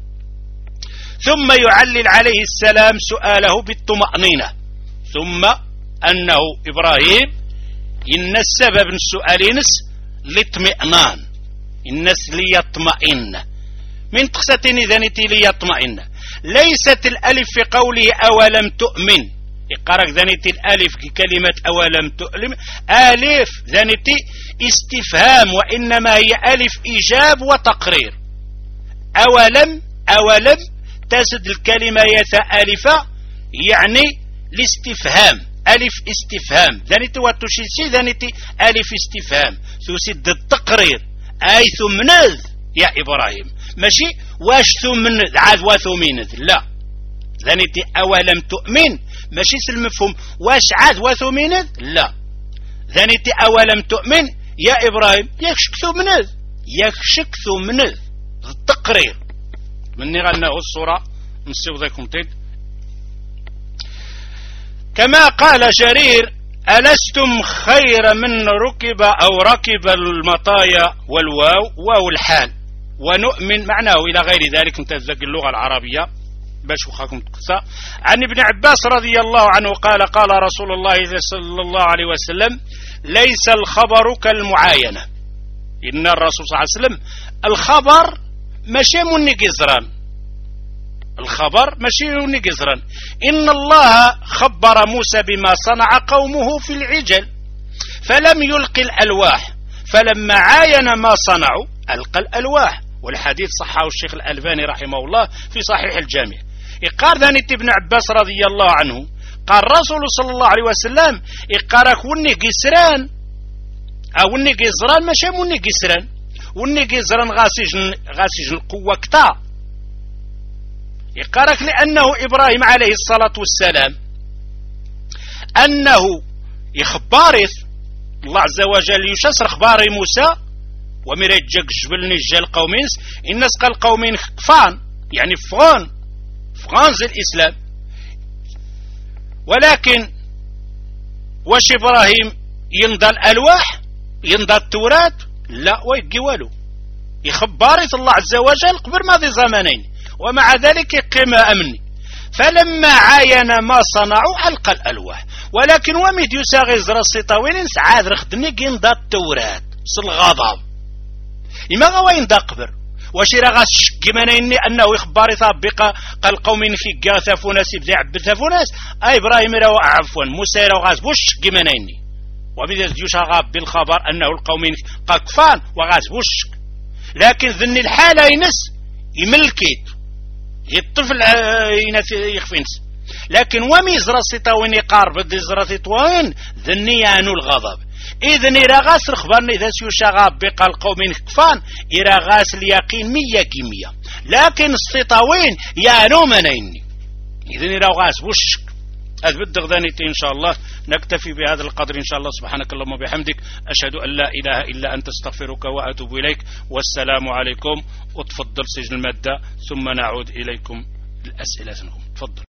ثم يعلل عليه السلام سؤاله بالطمأنينة، ثم أنه إبراهيم إن السبب السؤال ينس للاطمئنان، الناس ليطمئن من تقستين ذنتي ليطمئن. ليست الألف في قوله أولم تؤمن، يقرأ ذنتي الألف كلمة أولم تؤمن ألف ذنتي استفهام، وإنما هي ألف إيجاب وتقرير. أولم تسد الكلمة يتا ألفة يعني الاستفهام، ألف استفهام ذنتي وتشيسي ذنتي ألف استفهام تسد التقرير، أي ثمنذ يا إبراهيم، ماشي واش ثمنذ عاد وثمنذ، لا ذنتي أولم تؤمن ماشي المفهوم واش عاد وثمنذ، لا ذنتي أولم تؤمن يا إبراهيم يكشك ثمنذ التقرير. مني غناه الصورة نسيوذيكم تيد كما قال جرير ألستم خير من ركب المطايا واو الحال ونؤمن معناه إلى غير ذلك. نتذكر اللغة العربية باش وخاكم تقصى. عن ابن عباس رضي الله عنه قال قال رسول الله صلى الله عليه وسلم ليس الخبر كالمعاينة. إن الرسول صلى الله عليه وسلم الخبر ماشي مني قزران، الخبر ماشي مني قزران. إن الله خبر موسى بما صنع قومه في العجل فلم يلقي الألواح، فلما عاين ما صنعوا ألقى الألواح. والحديث صححه الشيخ الألباني رحمه الله في صحيح الجامع. إقار ذاني ابن عباس رضي الله عنه قال رسول صلى الله عليه وسلم إقارك وني قسران أو وني قزران ماشي وني قسران، وني قزران غاسج القوة كتا. إقارك لأنه إبراهيم عليه الصلاة والسلام أنه يخبارث الله عز وجل يشسر خبار موسى ومريت جاك جبل نجال قومين الناس قال قومين كفان يعني فغان زي الإسلام. ولكن واش إبراهيم ينضى الألواح ينضى التوراة؟ لا ويقي والو، يخبارث الله عز وجل قبل ماضي زمانين ومع ذلك يقيم أمني. فلما عاين ما صنعوا ألقى الألواح. ولكن وميد يساغي زر السطاوين عاد رخدني ينضى التوراة الغضب إما غوين دقبر واش راه غاشك منيني أنه يخبار يطبق قال قوم في قاثف ناس يبدا عبث ناس أي إبراهيم راه عفوا موسى راه غاز بوش منيني وبذا جوش غاب بالخبر أنه القوم قكفان وغاز بوش. لكن ذني الحالة ينس يملكيت الطفل يخفينس. لكن وميزرا سيطاوين يقارب الدزرا سيطوين ذني يانو الغضب. إذن إراغاس رخبرني إذا سيوشاغاب بقى القوم كفان إراغاس اليقين 100%. لكن السطاوين يانو منيني إذن إراغاس وشك أثبت غدانيتي إن شاء الله. نكتفي بهذا القدر إن شاء الله. سبحانك اللهم وبحمدك أشهد أن لا إله إلا أنت استغفرك وأتوب إليك. والسلام عليكم. وتفضل سجن المادة ثم نعود إليكم الأسئلة. تفضل.